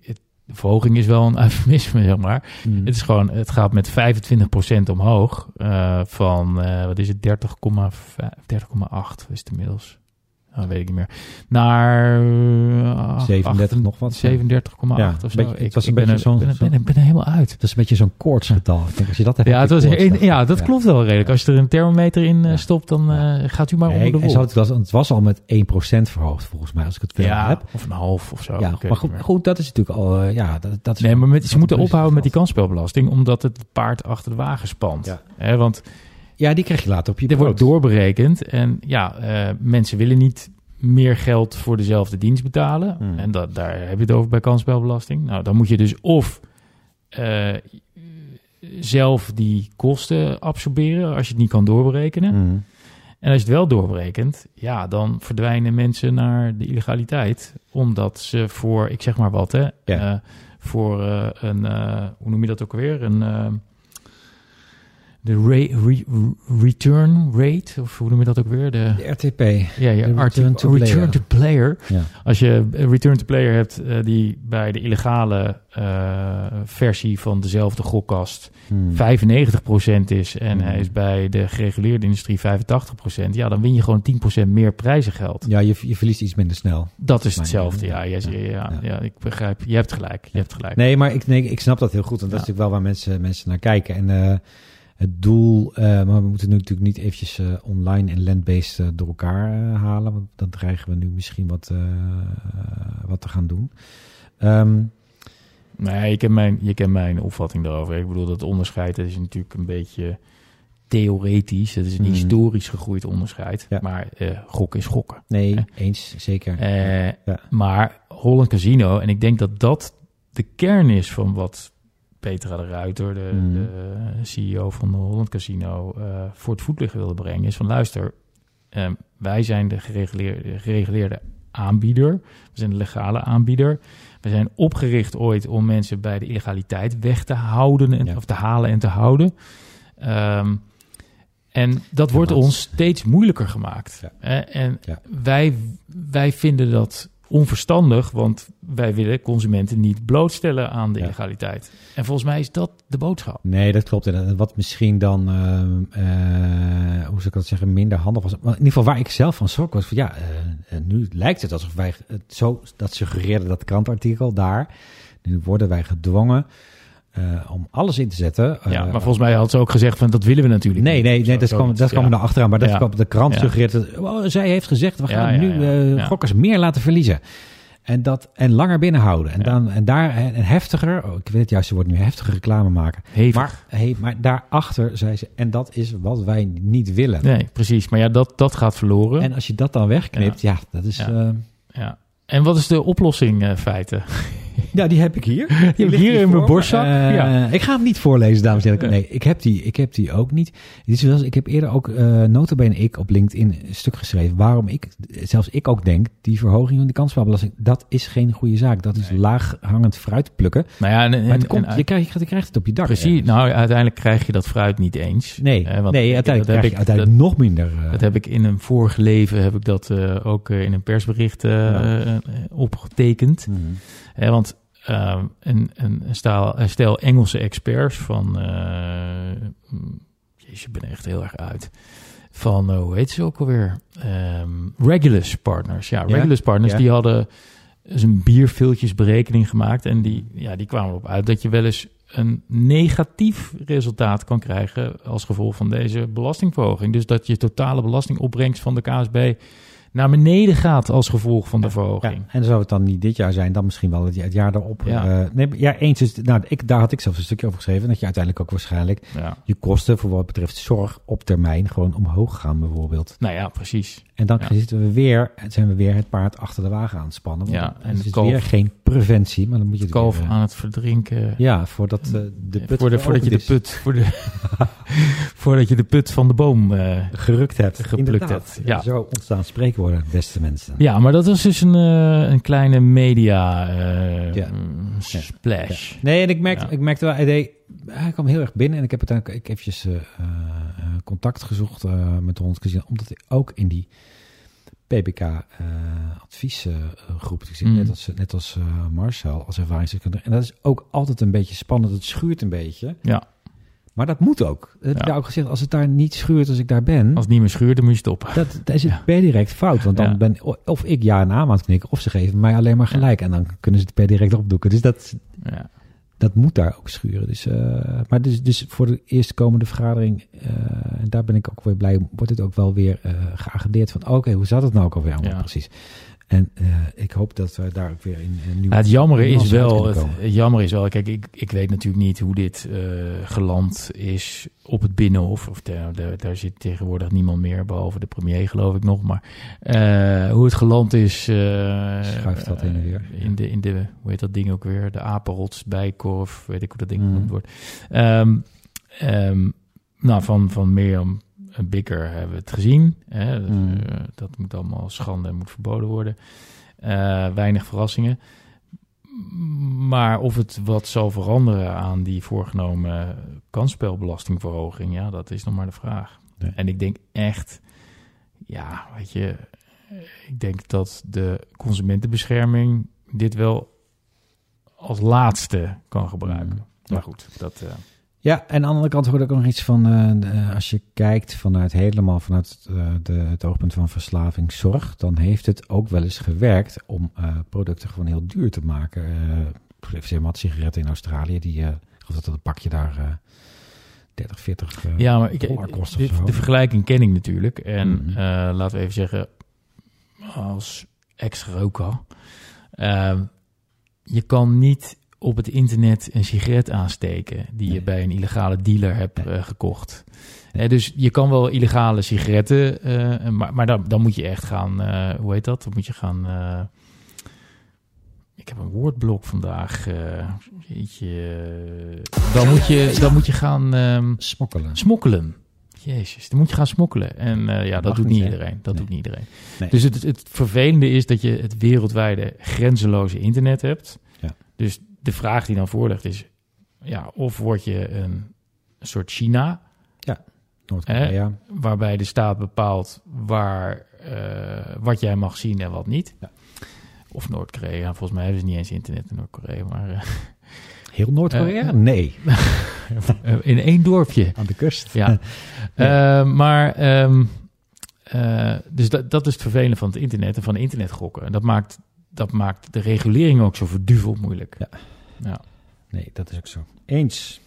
de verhoging is wel een eufemisme, zeg maar. Mm. Het is gewoon, het gaat met vijfentwintig procent omhoog. Uh, van, uh, wat is het, dertig komma acht is het inmiddels. Dat weet ik niet meer. Naar uh, zevenendertig nog wat. zevenendertig komma acht ja, of zo. beetje, Ik, het was ik een ben, beetje zo'n... ben, ben, ben, ben er helemaal uit. Dat is een beetje zo'n koortsgetal. Ik denk, als je dat hebt, ja, het was een, ja, dat ja. klopt wel redelijk. Ja. Als je er een thermometer in uh, ja. stopt, dan uh, gaat u maar nee, onder de wol. zo, het, was, het was al met één procent verhoogd, volgens mij, als ik het veel ja, heb. of een half of zo. Ja, maar goed, goed, dat is natuurlijk al... Uh, ja, dat, dat is nee, maar met, ze moeten ophouden met die gehad. kansspelbelasting, omdat het paard achter de wagen spant. Ja. He, want ja, die krijg je later op je dit brood. wordt doorberekend. En ja, uh, mensen willen niet meer geld voor dezelfde dienst betalen. Hmm. En dat, daar heb je het over bij kansspelbelasting. Nou, dan moet je dus of uh, zelf die kosten absorberen als je het niet kan doorberekenen. Mm. En als je het wel doorberekent, ja, dan verdwijnen mensen naar de illegaliteit. Omdat ze voor, ik zeg maar wat, hè, Ja. uh, voor uh, een, uh, hoe noem je dat ook alweer? Een, uh, de ra- re- return rate, of hoe noem je dat ook weer? De, De R T P. ja, ja, de return arti- to return player. to player. Ja. Als je een return to player hebt uh, die bij de illegale uh, versie van dezelfde gokkast Hmm. vijfennegentig procent is en Hmm. hij is bij de gereguleerde industrie vijfentachtig procent, ja, dan win je gewoon tien procent meer prijzengeld. Ja, je, je verliest iets minder snel. Dat is Mijn hetzelfde, idee. ja, ja, ja, ja, Ja. ja, ik begrijp. Je hebt gelijk, je hebt gelijk. Nee, maar ik, nee, ik snap dat heel goed. En dat Ja. is natuurlijk wel waar mensen, mensen naar kijken. En uh, het doel... Uh, maar we moeten nu natuurlijk niet eventjes uh, online en land-based uh, door elkaar uh, halen. Want dan dreigen we nu misschien wat, uh, wat te gaan doen. Um, Nee, je kent mijn, je kent mijn opvatting daarover. Ik bedoel, dat onderscheid dat is natuurlijk een beetje theoretisch. Het is een Hmm. historisch gegroeid onderscheid. Ja. Maar uh, gokken is gokken. nee, Eh. eens, zeker. Uh, Ja. Maar Holland Casino, en ik denk dat dat de kern is van wat Petra de Ruiter, de, Mm. de C E O van de Holland Casino, uh, voor het voetlicht wilde brengen, is van luister, um, wij zijn de gereguleerde, gereguleerde aanbieder. We zijn de legale aanbieder. We zijn opgericht ooit om mensen bij de illegaliteit weg te houden, en, Ja. of te halen en te houden. Um, en dat Ja, wordt maar- ons steeds moeilijker gemaakt. Ja. Hè? En Ja. wij, wij vinden dat onverstandig, want wij willen consumenten niet blootstellen aan de Ja. illegaliteit. En volgens mij is dat de boodschap. Nee, dat klopt. En wat misschien dan, uh, uh, hoe zou ik dat zeggen, minder handig was. Maar in ieder geval waar ik zelf van schrok was van ja, uh, nu lijkt het alsof wij, het zo, dat suggereerde dat krantartikel daar. Nu worden wij gedwongen uh, om alles in te zetten. Uh, Ja, maar volgens mij had ze ook gezegd van dat willen we natuurlijk Nee, niet. nee, Of nee, zo, dat kwam, zoiets. dat kwam Ja. er nou achteraan. Maar dat Ja. kwam de krant Ja. suggereert. Dat, oh, zij heeft gezegd, we gaan Ja, ja, nu ja. uh, Ja. gokkers meer laten verliezen. En, dat, en langer binnenhouden. En, Ja. dan, en daar en heftiger, oh, ik weet het juist, ze wordt nu heftige reclame maken. Hevig. Maar, hey, maar daarachter zei ze, en dat is wat wij niet willen. Nee, precies. Maar ja, dat, dat gaat verloren. En als je dat dan wegknipt, ja, dat is... Ja. Ja. Ja. En wat is de oplossing, uh, feiten? ja, die heb ik hier. Die hebt ligt hier in voor mijn me. borstzak? Uh, Ja. Ik ga hem niet voorlezen, dames en heren. Nee, ik heb die, ik heb die ook niet. Het is wel, ik heb eerder ook, uh, nota bene ik, op LinkedIn een stuk geschreven. Waarom ik, zelfs ik ook denk, die verhoging van de kansspelbelasting, dat is geen goede zaak. Dat is Nee. laag hangend fruit plukken. Nou ja, en, en, Maar het komt, en- je, krijgt, je krijgt het op je dak. precies. ergens. Nou, uiteindelijk krijg je dat fruit niet eens. Nee, Eh, want nee ik- uiteindelijk dat heb krijg je ik- uiteindelijk nog minder. Uh, Dat heb ik in een vorig leven heb ik dat uh, ook uh, in een persbericht uh, Ja. uh, opgetekend. mhm. Hè, want uh, een, een, een, stel, een stel Engelse experts van... Uh, jezus, ik ben er echt heel erg uit. Van, uh, hoe heet ze ook alweer? Um, Regulus Partners. Ja, Ja, Regulus Partners, ja. die hadden dus een bierviltjesberekening gemaakt. En die, ja, die kwamen erop uit dat je wel eens een negatief resultaat kan krijgen als gevolg van deze belastingverhoging. Dus dat je totale belastingopbrengst van de K S B naar beneden gaat als gevolg van de Ja, verhoging. en zou het dan niet dit jaar zijn, dan misschien wel het, het jaar daarop. Ja. Uh, nee, ja, eens is, nou, ik, daar had ik zelfs een stukje over geschreven, dat je uiteindelijk ook waarschijnlijk Ja. je kosten voor wat betreft zorg op termijn gewoon omhoog gaan bijvoorbeeld. Nou ja, precies. En dan Ja. zitten we weer, zijn we weer het paard achter de wagen aan het spannen. Want Ja, dan en is de het kalf- weer geen preventie, maar dan moet je het Kalf weer, uh, aan het verdrinken. ja, voordat uh, de put voor de, voordat je de geopend is. put, voor de, voordat je de put van de boom uh, gerukt hebt. geplukt Inderdaad. hebt. Ja. Zo ontstaan spreekwoorden, beste mensen. Ja, maar dat was dus een, uh, een kleine media uh, Ja. splash. Ja. Nee, en ik merkte, Ja. ik merkte wel, hij, deed, hij kwam heel erg binnen en ik heb uiteindelijk ik eventjes uh, uh, contact gezocht uh, met de Holland Casino, omdat ik ook in die P B K uh, adviesgroep. Ik zit Mm. net als, net als uh, Marcel, als ervaringsdeskundige. En dat is ook altijd een beetje spannend. Het schuurt een beetje. Ja. Maar dat moet ook. Dat heb Ja. je ook gezegd. Als het daar niet schuurt als ik daar ben... Als het niet meer schuurt, dan moet je stoppen. Dat, dat is het Ja. per direct fout. Want dan Ja. ben of ik ja en aan aan het knikken... of ze geven mij alleen maar gelijk. En dan kunnen ze het per direct opdoeken. Dus dat, Ja. dat moet daar ook schuren. Dus, uh, maar dus, dus voor de eerstkomende vergadering... Uh, en daar ben ik ook weer blij... wordt het ook wel weer uh, geagendeerd van... oké, okay, hoe zat het nou ook alweer allemaal Ja. precies? En uh, ik hoop dat we daar ook weer in een nieuwe... Ja, het jammer is nuance uit wel, kunnen het, komen. het jammer is wel, kijk, ik, ik weet natuurlijk niet hoe dit uh, geland is op het Binnenhof. Of de, de, daar zit tegenwoordig niemand meer, behalve de premier geloof ik nog. Maar uh, hoe het geland is... Uh, Schuift dat heen en weer. In de, in de, hoe heet dat ding ook weer? De Apenrots, Bijkorf, weet ik hoe dat ding Mm. genoemd wordt. Um, um, nou, van, van Mirjam Bikker hebben we het gezien. Hè? Dat, Mm. uh, dat moet allemaal schande en moet verboden worden. Uh, weinig verrassingen. Maar of het wat zal veranderen aan die voorgenomen kansspelbelastingverhoging, ja, dat is nog maar de vraag. Nee. En ik denk echt, ja, weet je, ik denk dat de consumentenbescherming dit wel als laatste kan gebruiken. Mm. Maar goed, dat... Uh, Ja, en aan de andere kant hoorde ik ook nog iets van... Uh, de, als je kijkt vanuit helemaal vanuit uh, de, het oogpunt van verslavingszorg... dan heeft het ook wel eens gewerkt om uh, producten gewoon heel duur te maken. Uh, even wat sigaretten in Australië, die, uh, ik geloof dat een pakje daar uh, dertig, veertig uh, ja, maar ik, dollar kost de, of zo. de vergelijking ken ik natuurlijk. En Mm-hmm. uh, laten we even zeggen, als ex-roker... Uh, je kan niet op het internet een sigaret aansteken die Nee. je bij een illegale dealer hebt uh, gekocht. Uh, dus je kan wel illegale sigaretten, uh, maar, maar dan, dan moet je echt gaan, uh, hoe heet dat? Dan moet je gaan... Uh, ik heb een woordblok vandaag. Uh, jeetje, uh, dan, moet je, dan moet je gaan um, Smokkelen. smokkelen. Jezus, dan moet je gaan smokkelen. En uh, ja, dat Mag doet niet, niet hè? iedereen. Dat Nee. doet niet iedereen. Nee. Dus het, het vervelende is dat je het wereldwijde grenzeloze internet hebt. Ja. Dus de vraag die dan voorligt is... ja, of word je een, een soort China... Noord-Korea. waarbij de staat bepaalt waar, uh, wat jij mag zien en wat niet. Ja. Of Noord-Korea. Volgens mij hebben ze niet eens internet in Noord-Korea. Maar uh, Heel Noord-Korea? Uh, nee. in één dorpje. Aan de kust. Ja. Ja. Uh, maar... Um, uh, dus dat, dat is het vervelende van het internet en van internet gokken. En dat maakt, dat maakt de regulering ook zo verduveld moeilijk. Ja. Ja. Nee, dat is ook zo. Eens.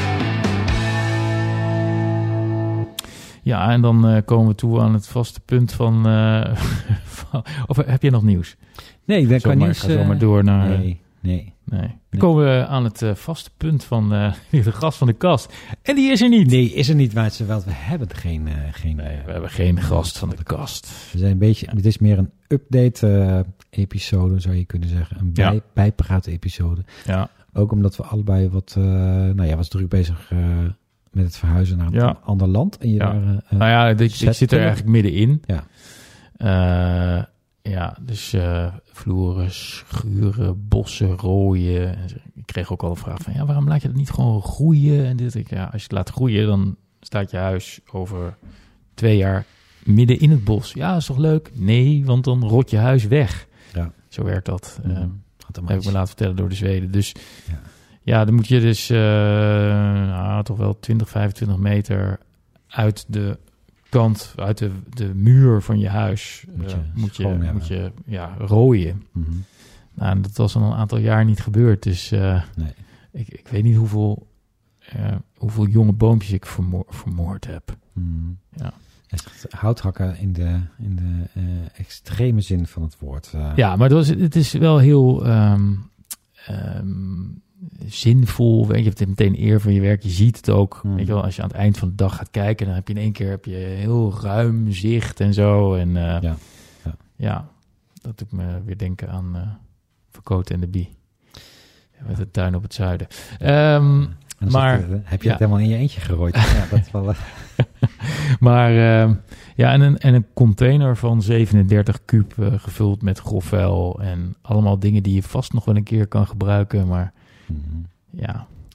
Ja, en dan uh, komen we toe aan het vaste punt van... Uh, van of heb je nog nieuws? Nee, we kan niet. Ga zo maar door naar... Nee, nee. nee. Dan nee. komen we aan het uh, vaste punt van uh, de gast van de kast. En die is er niet. Nee, is er niet, maar het, wel, we hebben geen... Uh, geen nee, we hebben geen gast van de kast. We zijn een beetje... Het is meer een update-episode, zou je kunnen zeggen. Een bij, ja. bijpraat-episode. Ja. Ook omdat we allebei wat... Uh, nou ja, was druk bezig... Uh, met het verhuizen naar een ja. ander land. En je ja. daar, uh, nou ja, ik, ik zit er eigenlijk middenin. Ja. Uh, ja, dus uh, vloeren, schuren, bossen, rooien. Ik kreeg ook al een vraag van, ja, waarom laat je dat niet gewoon groeien? En dit, ik, ja, als je het laat groeien, dan staat je huis over twee jaar midden in het bos. Ja, dat is toch leuk? Nee, want dan rot je huis weg. Ja. Zo werkt dat. Mm-hmm. Uh, dat heb ik me laten vertellen door de Zweden. Dus ja. Ja, dan moet je dus uh, nou, toch wel twintig, vijfentwintig meter uit de kant, uit de, de muur van je huis, moet je, uh, moet je, moet je ja, rooien. Mm-hmm. Nou, dat was al een aantal jaar niet gebeurd. Dus uh, nee. ik, ik weet niet hoeveel, uh, hoeveel jonge boompjes ik vermoor, vermoord heb. Mm. Ja. Houthakken in de, in de uh, extreme zin van het woord. Uh. Ja, maar het, was, het is wel heel... Um, um, zinvol, weet je, je hebt meteen eer van je werk, je ziet het ook, hmm. weet je wel, als je aan het eind van de dag gaat kijken, dan heb je in één keer heb je heel ruim zicht en zo, en uh, ja. Ja. ja, dat doet me weer denken aan uh, Verkoten en de Bie, met de tuin op het zuiden. Um, maar het, uh, heb je ja. het helemaal in je eentje gerooid? Ja, dat is wel. Uh... maar uh, ja, en een, en een container van zevenendertig kuub uh, gevuld met grofvuil en allemaal dingen die je vast nog wel een keer kan gebruiken, maar Mm-hmm. ja.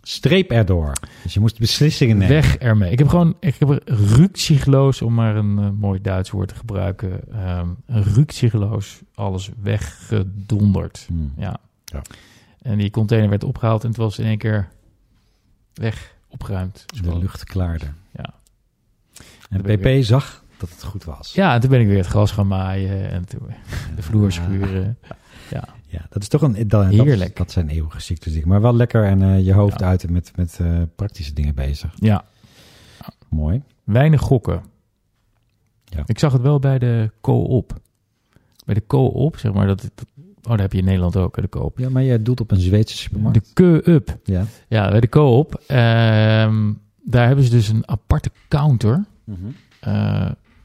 Streep erdoor. Dus je moest beslissingen nemen. Weg ermee. Ik heb gewoon, ik heb er ruksigloos, om maar een uh, mooi Duits woord te gebruiken. Um, een ruksigloos, alles weggedonderd. Hmm. Ja. Ja. En die container werd opgehaald en het was in één keer weg, opgeruimd. Dus De gewoon- lucht klaarde. Ja. En ben ik P P zag dat het goed was. Ja, en toen ben ik weer het gras gaan maaien en toen de vloer schuren. Ja. Ja, dat is toch een... Dat, Heerlijk. Dat, dat zijn eeuwige ziektes. denk ik. Maar wel lekker en uh, je hoofd Ja. uit en met, met uh, praktische dingen bezig. Ja. Mooi. Weinig gokken. Ja. Ik zag het wel bij de co-op. Bij de co-op, zeg maar, dat, dat oh, dat heb je in Nederland ook, hè, de co-op. Ja, maar jij doelt op een Zweedse supermarkt. De Keu-up. Ja. Ja, bij de co-op. ehm, daar hebben ze dus een aparte counter Mm-hmm. uh,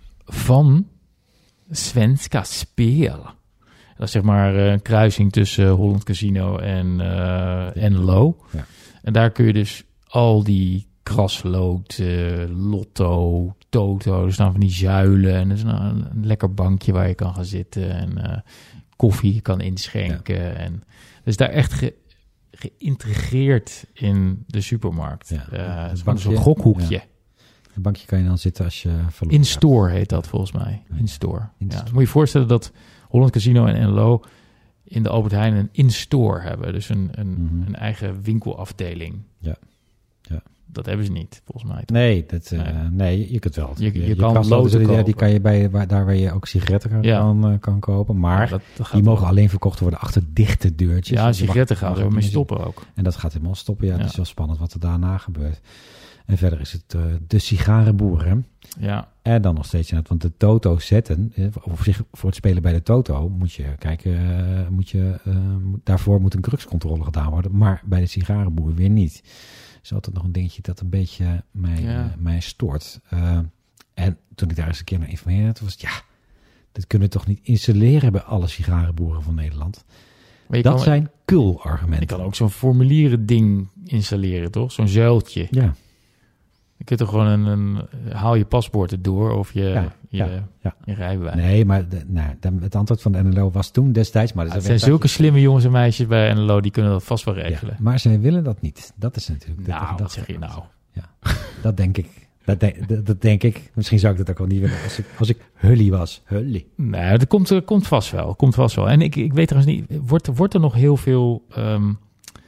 van Svenska Spel. Dat is zeg maar uh, een kruising tussen uh, Holland Casino en uh, N L O. Ja. En daar kun je dus al die kraslood, uh, lotto, toto, er staan van die zuilen en er is een, een lekker bankje waar je kan gaan zitten en uh, koffie kan inschenken. Ja. En dus daar echt ge, geïntegreerd in de supermarkt. Ja. Uh, het is bankje, gewoon zo'n gokhoekje. Ja. Een bankje kan je dan zitten als je verloren In gaat. store heet dat volgens mij. In store. In Ja. store. Dus moet je je voorstellen dat Holland Casino en N L O in de Albert Heijn een in-store hebben. Dus een, een, Mm-hmm. een eigen winkelafdeling. Ja. Ja. Dat hebben ze niet, volgens mij. Nee, dat, uh, Nee. nee, je kunt wel. Je- je kan krasloten, loten ja, die kopen. kan je bij waar, daar waar je ook sigaretten kan, Ja. kan, uh, kan kopen. Maar Ja, dat, dat gaat die mogen wel. alleen verkocht worden achter dichte deurtjes. Ja, Dus je sigaretten mag- gaan mag er het mee niet stoppen ook. En dat gaat helemaal stoppen. Ja, Ja. het is wel spannend wat er daarna gebeurt. En verder is het uh, de sigarenboer, hè? Ja, En dan nog steeds inderdaad, want de toto zetten, eh, voor, zich, voor het spelen bij de toto, moet je kijken, uh, moet je, uh, moet, daarvoor moet een drugscontrole gedaan worden, maar bij de sigarenboer weer niet. Dus altijd nog een dingetje dat een beetje mij, Ja. uh, mij stoort. Uh, en toen ik daar eens een keer naar informeerde, toen was het, ja, dit kunnen we toch niet installeren bij alle sigarenboeren van Nederland. maar je Dat kan, zijn kul-argumenten. je kan ook zo'n formulieren ding installeren, toch? Zo'n zuiltje. Ja, Je kunt er gewoon een, een haal je paspoort erdoor of je, Ja, je, ja, ja. je rijbewijs. nee, maar de, nou, de, het antwoord van de N L O was toen destijds, maar Ja, dat het zijn zulke slimme jongens en meisjes bij N L O, die kunnen dat vast wel regelen. Ja, maar zij willen dat niet. Dat is natuurlijk de Nou, wat gedachte. zeg je nou? Ja, dat denk ik. Dat, denk, dat, dat denk ik. Misschien zou ik dat ook wel niet willen als ik, als ik Hully was. Hully. Nee, dat komt, uh, komt vast wel. Komt vast wel. En ik, ik weet trouwens niet, wordt, wordt er nog heel veel um,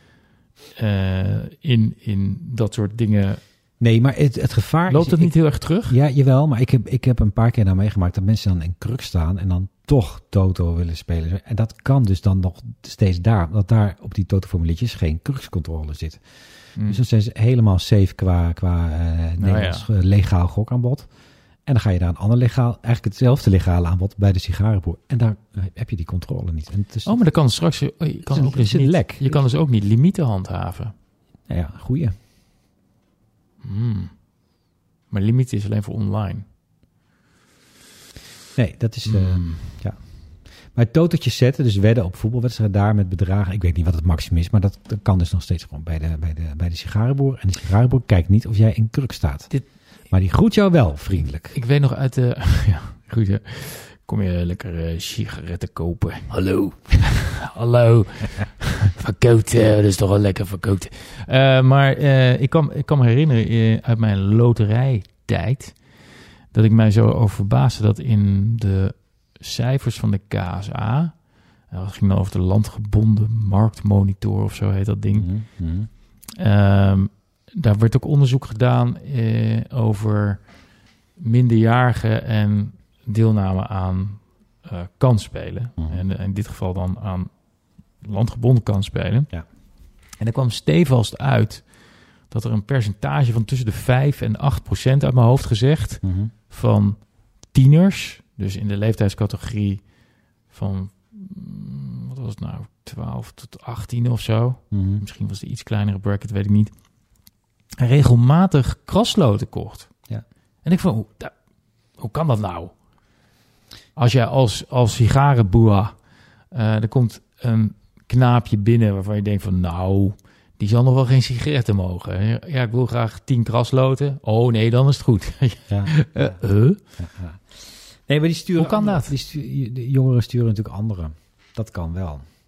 uh, in, in dat soort dingen... Nee, maar het, het gevaar Loopt is... het niet ik, heel erg terug? Ja, jawel. Maar ik heb, ik heb een paar keer nou meegemaakt dat mensen dan in kruk staan en dan toch toto willen spelen. En dat kan dus dan nog steeds daar. Omdat daar op die toto-formuliertjes geen krukscontrole zit. Mm. Dus dan zijn ze helemaal safe qua, qua uh, Nederlands ja. uh, legaal gokaanbod. En dan ga je daar een ander legaal, eigenlijk hetzelfde legale aanbod bij de sigarenboer. En daar uh, heb je die controle niet. En het is, Oh, maar dan kan straks... Je kan is een- ook dus is een niet, lek. Je kan dus ook niet limieten handhaven. nou ja, goeie. Hmm. Maar limiet is alleen voor online. Nee, dat is... Uh, Hmm. ja. Maar tototjes zetten, dus wedden op voetbalwedstrijden daar met bedragen. Ik weet niet wat het maximum is, maar dat, dat kan dus nog steeds gewoon bij de, bij, de, bij de sigarenboer. En de sigarenboer kijkt niet of jij in kruk staat. Dit- Maar die groet jou wel, vriendelijk. Ik weet nog uit de... ja, goed hè. Kom je lekker uh, sigaretten kopen. Hallo. Hallo. Verkoten, dat is toch wel lekker verkoten. Uh, maar uh, ik, kan, ik kan me herinneren uh, uit mijn loterijtijd... dat ik mij zo over verbaasde dat in de cijfers van de K S A... Uh, dat ging dan over de landgebonden marktmonitor of zo heet dat ding... Mm-hmm. Mm-hmm. Um, daar werd ook onderzoek gedaan eh, over minderjarigen en deelname aan uh, kansspelen. Mhm. En uh, in dit geval dan aan landgebonden kansspelen. Ja. En er kwam stevast uit dat er een percentage van tussen de vijf en acht procent uit mijn hoofd gezegd Mm-hmm. van tieners, dus in de leeftijdscategorie van, mm, wat was het nou, twaalf tot achttien of zo. Mm-hmm. Misschien was het een iets kleinere bracket, weet ik niet. Regelmatig krasloten kocht. Ja. En ik van, hoe, da, hoe kan dat nou? Als jij als, als sigarenboer, uh, er komt een knaapje binnen waarvan je denkt van, nou, die zal nog wel geen sigaretten mogen. Ja, ik wil graag tien krasloten. Oh nee, dan is het goed. Ja. uh, huh? Ja, ja. Nee, maar die sturen Hoe kan andere- dat? Die sturen, de jongeren sturen natuurlijk anderen. Dat kan wel.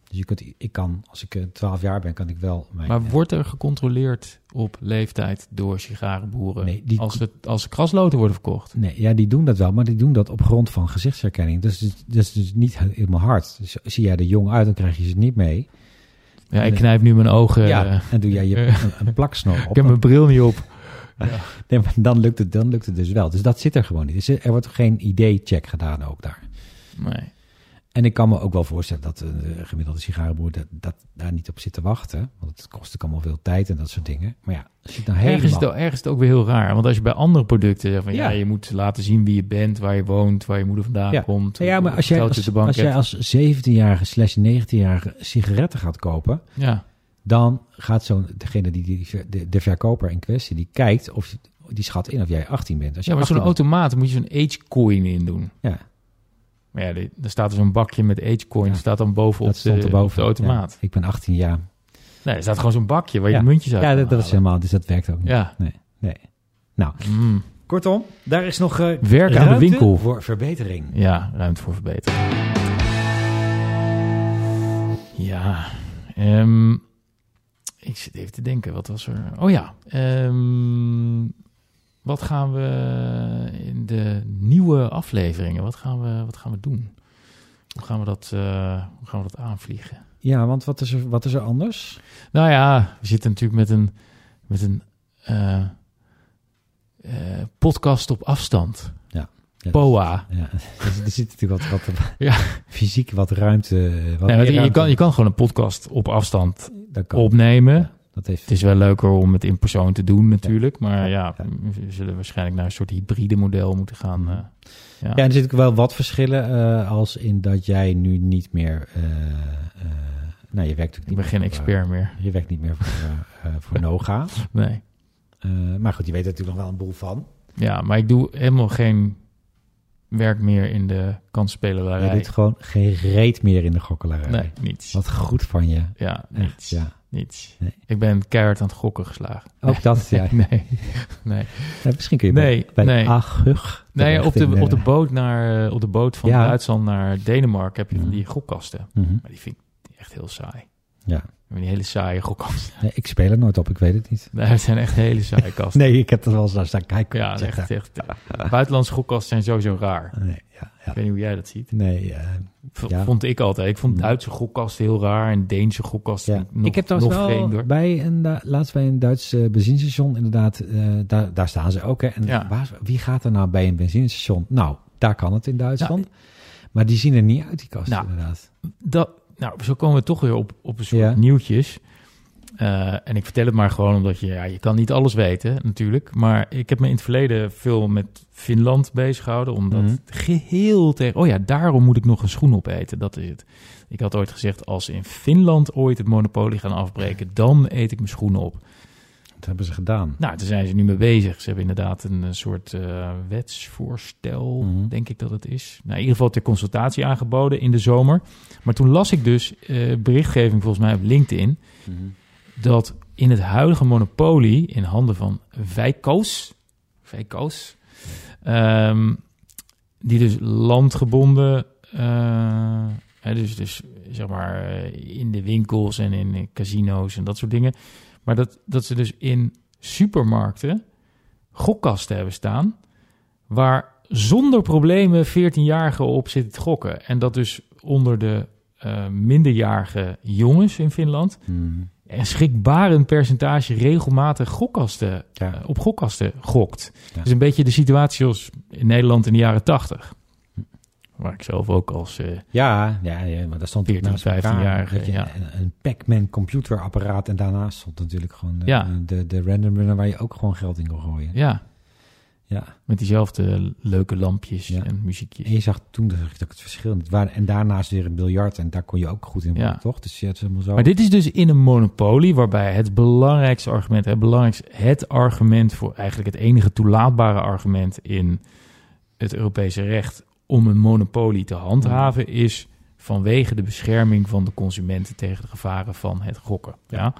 Dus je kunt, ik kan, als ik twaalf jaar ben, kan ik wel... Mijn, Maar uh, wordt er gecontroleerd op leeftijd door sigarenboeren Nee, die- als, het, als krasloten worden verkocht? Nee, ja, die doen dat wel, maar die doen dat op grond van gezichtsherkenning. Dus dat is dus niet helemaal hard. Dus zie jij er jong uit, dan krijg je ze niet mee. Ja, ik knijp nu mijn ogen. Ja, uh, en doe jij je uh, een, een plaksnor op. ik heb mijn bril niet op. Nee, maar dan lukt het, dan lukt het dus wel. Dus dat zit er gewoon niet. Dus er wordt geen I D-check gedaan ook daar. Nee. En ik kan me ook wel voorstellen dat de gemiddelde sigarenboer dat, dat daar niet op zit te wachten. Want het kost ook allemaal veel tijd en dat soort dingen. Maar ja, als je het nou Ergens, is helemaal... het, ergens is het ook weer heel raar. Want als je bij andere producten zegt van ja. Ja. je moet laten zien wie je bent, waar je woont, waar je moeder vandaan Ja. komt. Ja, maar als jij geld als, op de bank als, jij hebt. als zeventienjarige slash negentienjarige sigaretten gaat kopen... Ja, dan gaat zo'n, degene die, die de, de verkoper in kwestie, die kijkt of die schat in of jij achttien bent. Als je ja maar zo'n achttien bent- automaat moet je zo'n age coin in doen. Ja, Maar ja, die- er staat er zo'n bakje met age coin, Ja. staat dan bovenop dat stond de, erboven. op de automaat. Ja, ik ben achttien jaar. Nee, er staat gewoon zo'n bakje waar je Ja. de muntjes uit Ja, kan dat, dat is halen. helemaal, dus dat werkt ook niet. Ja. Nee, nee. Nou, Mm. kortom, daar is nog uh, Werk aan de ruimte winkel. voor verbetering. Ja, ruimte voor verbetering. Ja, ehm, ik zit even te denken, wat was er? Oh ja, ehm, wat gaan we in de nieuwe afleveringen, wat gaan we, wat gaan we doen? Hoe gaan we dat, uh, hoe gaan we dat aanvliegen? Ja, want wat is er, wat is er anders? Nou ja, we zitten natuurlijk met een, met een uh, uh, podcast op afstand. Ja, P O A. Ja, er zit natuurlijk wat, wat Ja. fysiek wat ruimte. Wat Nee, meer je, ruimte. kan, je kan gewoon een podcast op afstand Dat kan. opnemen. Dat heeft, Het is wel leuker om het in persoon te doen natuurlijk. Maar Ja, ja, ja. we zullen waarschijnlijk naar een soort hybride model moeten gaan. Uh, ja. Ja, er zitten wel wat verschillen uh, als in dat jij nu niet meer... Uh, uh, nou, je werkt natuurlijk Ik niet ben geen meer expert voor, meer. uh, je werkt niet meer voor, uh, uh, voor Noga. Nee. Uh, maar goed, je weet er natuurlijk nog wel een boel van. Ja, maar ik doe helemaal geen werk meer in de kansspelerij. Je doet gewoon geen reet meer in de gokkelarij. Nee, niets. Wat goed van je. Ja, Echt, niets. ja. Niets. Nee. Ik ben keihard aan het gokken geslagen. Ook nee. dat, ja. Nee, nee. Ja, misschien kun je Nee, bij, bij nee. de Agug... Nee, op de, in, uh, op de boot naar uh, op de boot van Ja. Duitsland naar Denemarken heb je van Mhm. die gokkasten. mm-hmm. Maar die vind ik echt heel saai. Ja. Die hele saaie gokkasten. Nee, ik speel er nooit op, ik weet het niet. Nee, het zijn echt hele saaie kasten. Nee, ik heb er wel eens naar staan kijken. Ja, Zeg echt, daar. echt. Buitenlandse gokkasten zijn sowieso raar. Nee, ja, ja. Ik weet niet hoe jij dat ziet. Nee, uh, V- Ja. Vond ik altijd. Ik vond Mm. Duitse gokkasten heel raar en Deense gokkasten ja. nog, ik heb nog trouwens wel vreemder. bij een, da- laatst bij een Duits uh, benzinestation inderdaad, uh, daar, daar staan ze ook. Hè. En Ja. waar, wie gaat er nou bij een benzinestation? Nou, daar kan het in Duitsland. Maar die zien er niet uit, die kasten Nou, inderdaad. Dat, nou, zo komen we toch weer op, op een soort Ja. nieuwtjes. Uh, en ik vertel het maar gewoon omdat je, ja, je kan niet alles weten natuurlijk. Maar ik heb me in het verleden veel met Finland bezig gehouden. Omdat Mhm. het geheel tegen... Oh ja, daarom moet ik nog een schoen opeten. Dat is het. Ik had ooit gezegd, als ze in Finland ooit het monopolie gaan afbreken, dan eet ik mijn schoenen op. Dat hebben ze gedaan. Nou, daar zijn ze nu mee bezig. Ze hebben inderdaad een, een soort uh, wetsvoorstel, Mhm. denk ik dat het is. Nou, in ieder geval ter consultatie aangeboden in de zomer. Maar toen las ik dus uh, berichtgeving volgens mij op LinkedIn, Mm-hmm. dat in het huidige monopolie in handen van Veikkaus, Veikkaus, um, die dus landgebonden, uh, hè, dus, dus zeg maar uh, in de winkels en in casino's en dat soort dingen, maar dat, dat ze dus in supermarkten gokkasten hebben staan, waar zonder problemen veertienjarigen op zitten te gokken. En dat dus onder de uh, minderjarige jongens in Finland Mm. een schrikbarend percentage regelmatig gokkasten, Ja. uh, op gokkasten gokt. Ja. Dus een beetje de situatie zoals in Nederland in de jaren tachtig. Waar ik zelf ook als... Uh, Ja, ja, ja, maar daar stond veertien, naast elkaar, vijftienjarige, weet je, ja. een, een Pac-Man computerapparaat en daarnaast stond natuurlijk gewoon de, Ja. de, de random runner waar je ook gewoon geld in kon gooien. ja, Ja. met diezelfde leuke lampjes Ja. en muziekjes. En je zag toen dat ik het verschil niet waar. En daarnaast weer een biljart en daar kon je ook goed in worden, Ja. toch? Dus je hebt helemaal zo. Maar dit is dus in een monopolie, waarbij het belangrijkste argument, het belangrijkste, het argument voor eigenlijk het enige toelaatbare argument in het Europese recht om een monopolie te handhaven is vanwege de bescherming van de consumenten tegen de gevaren van het gokken. Ja.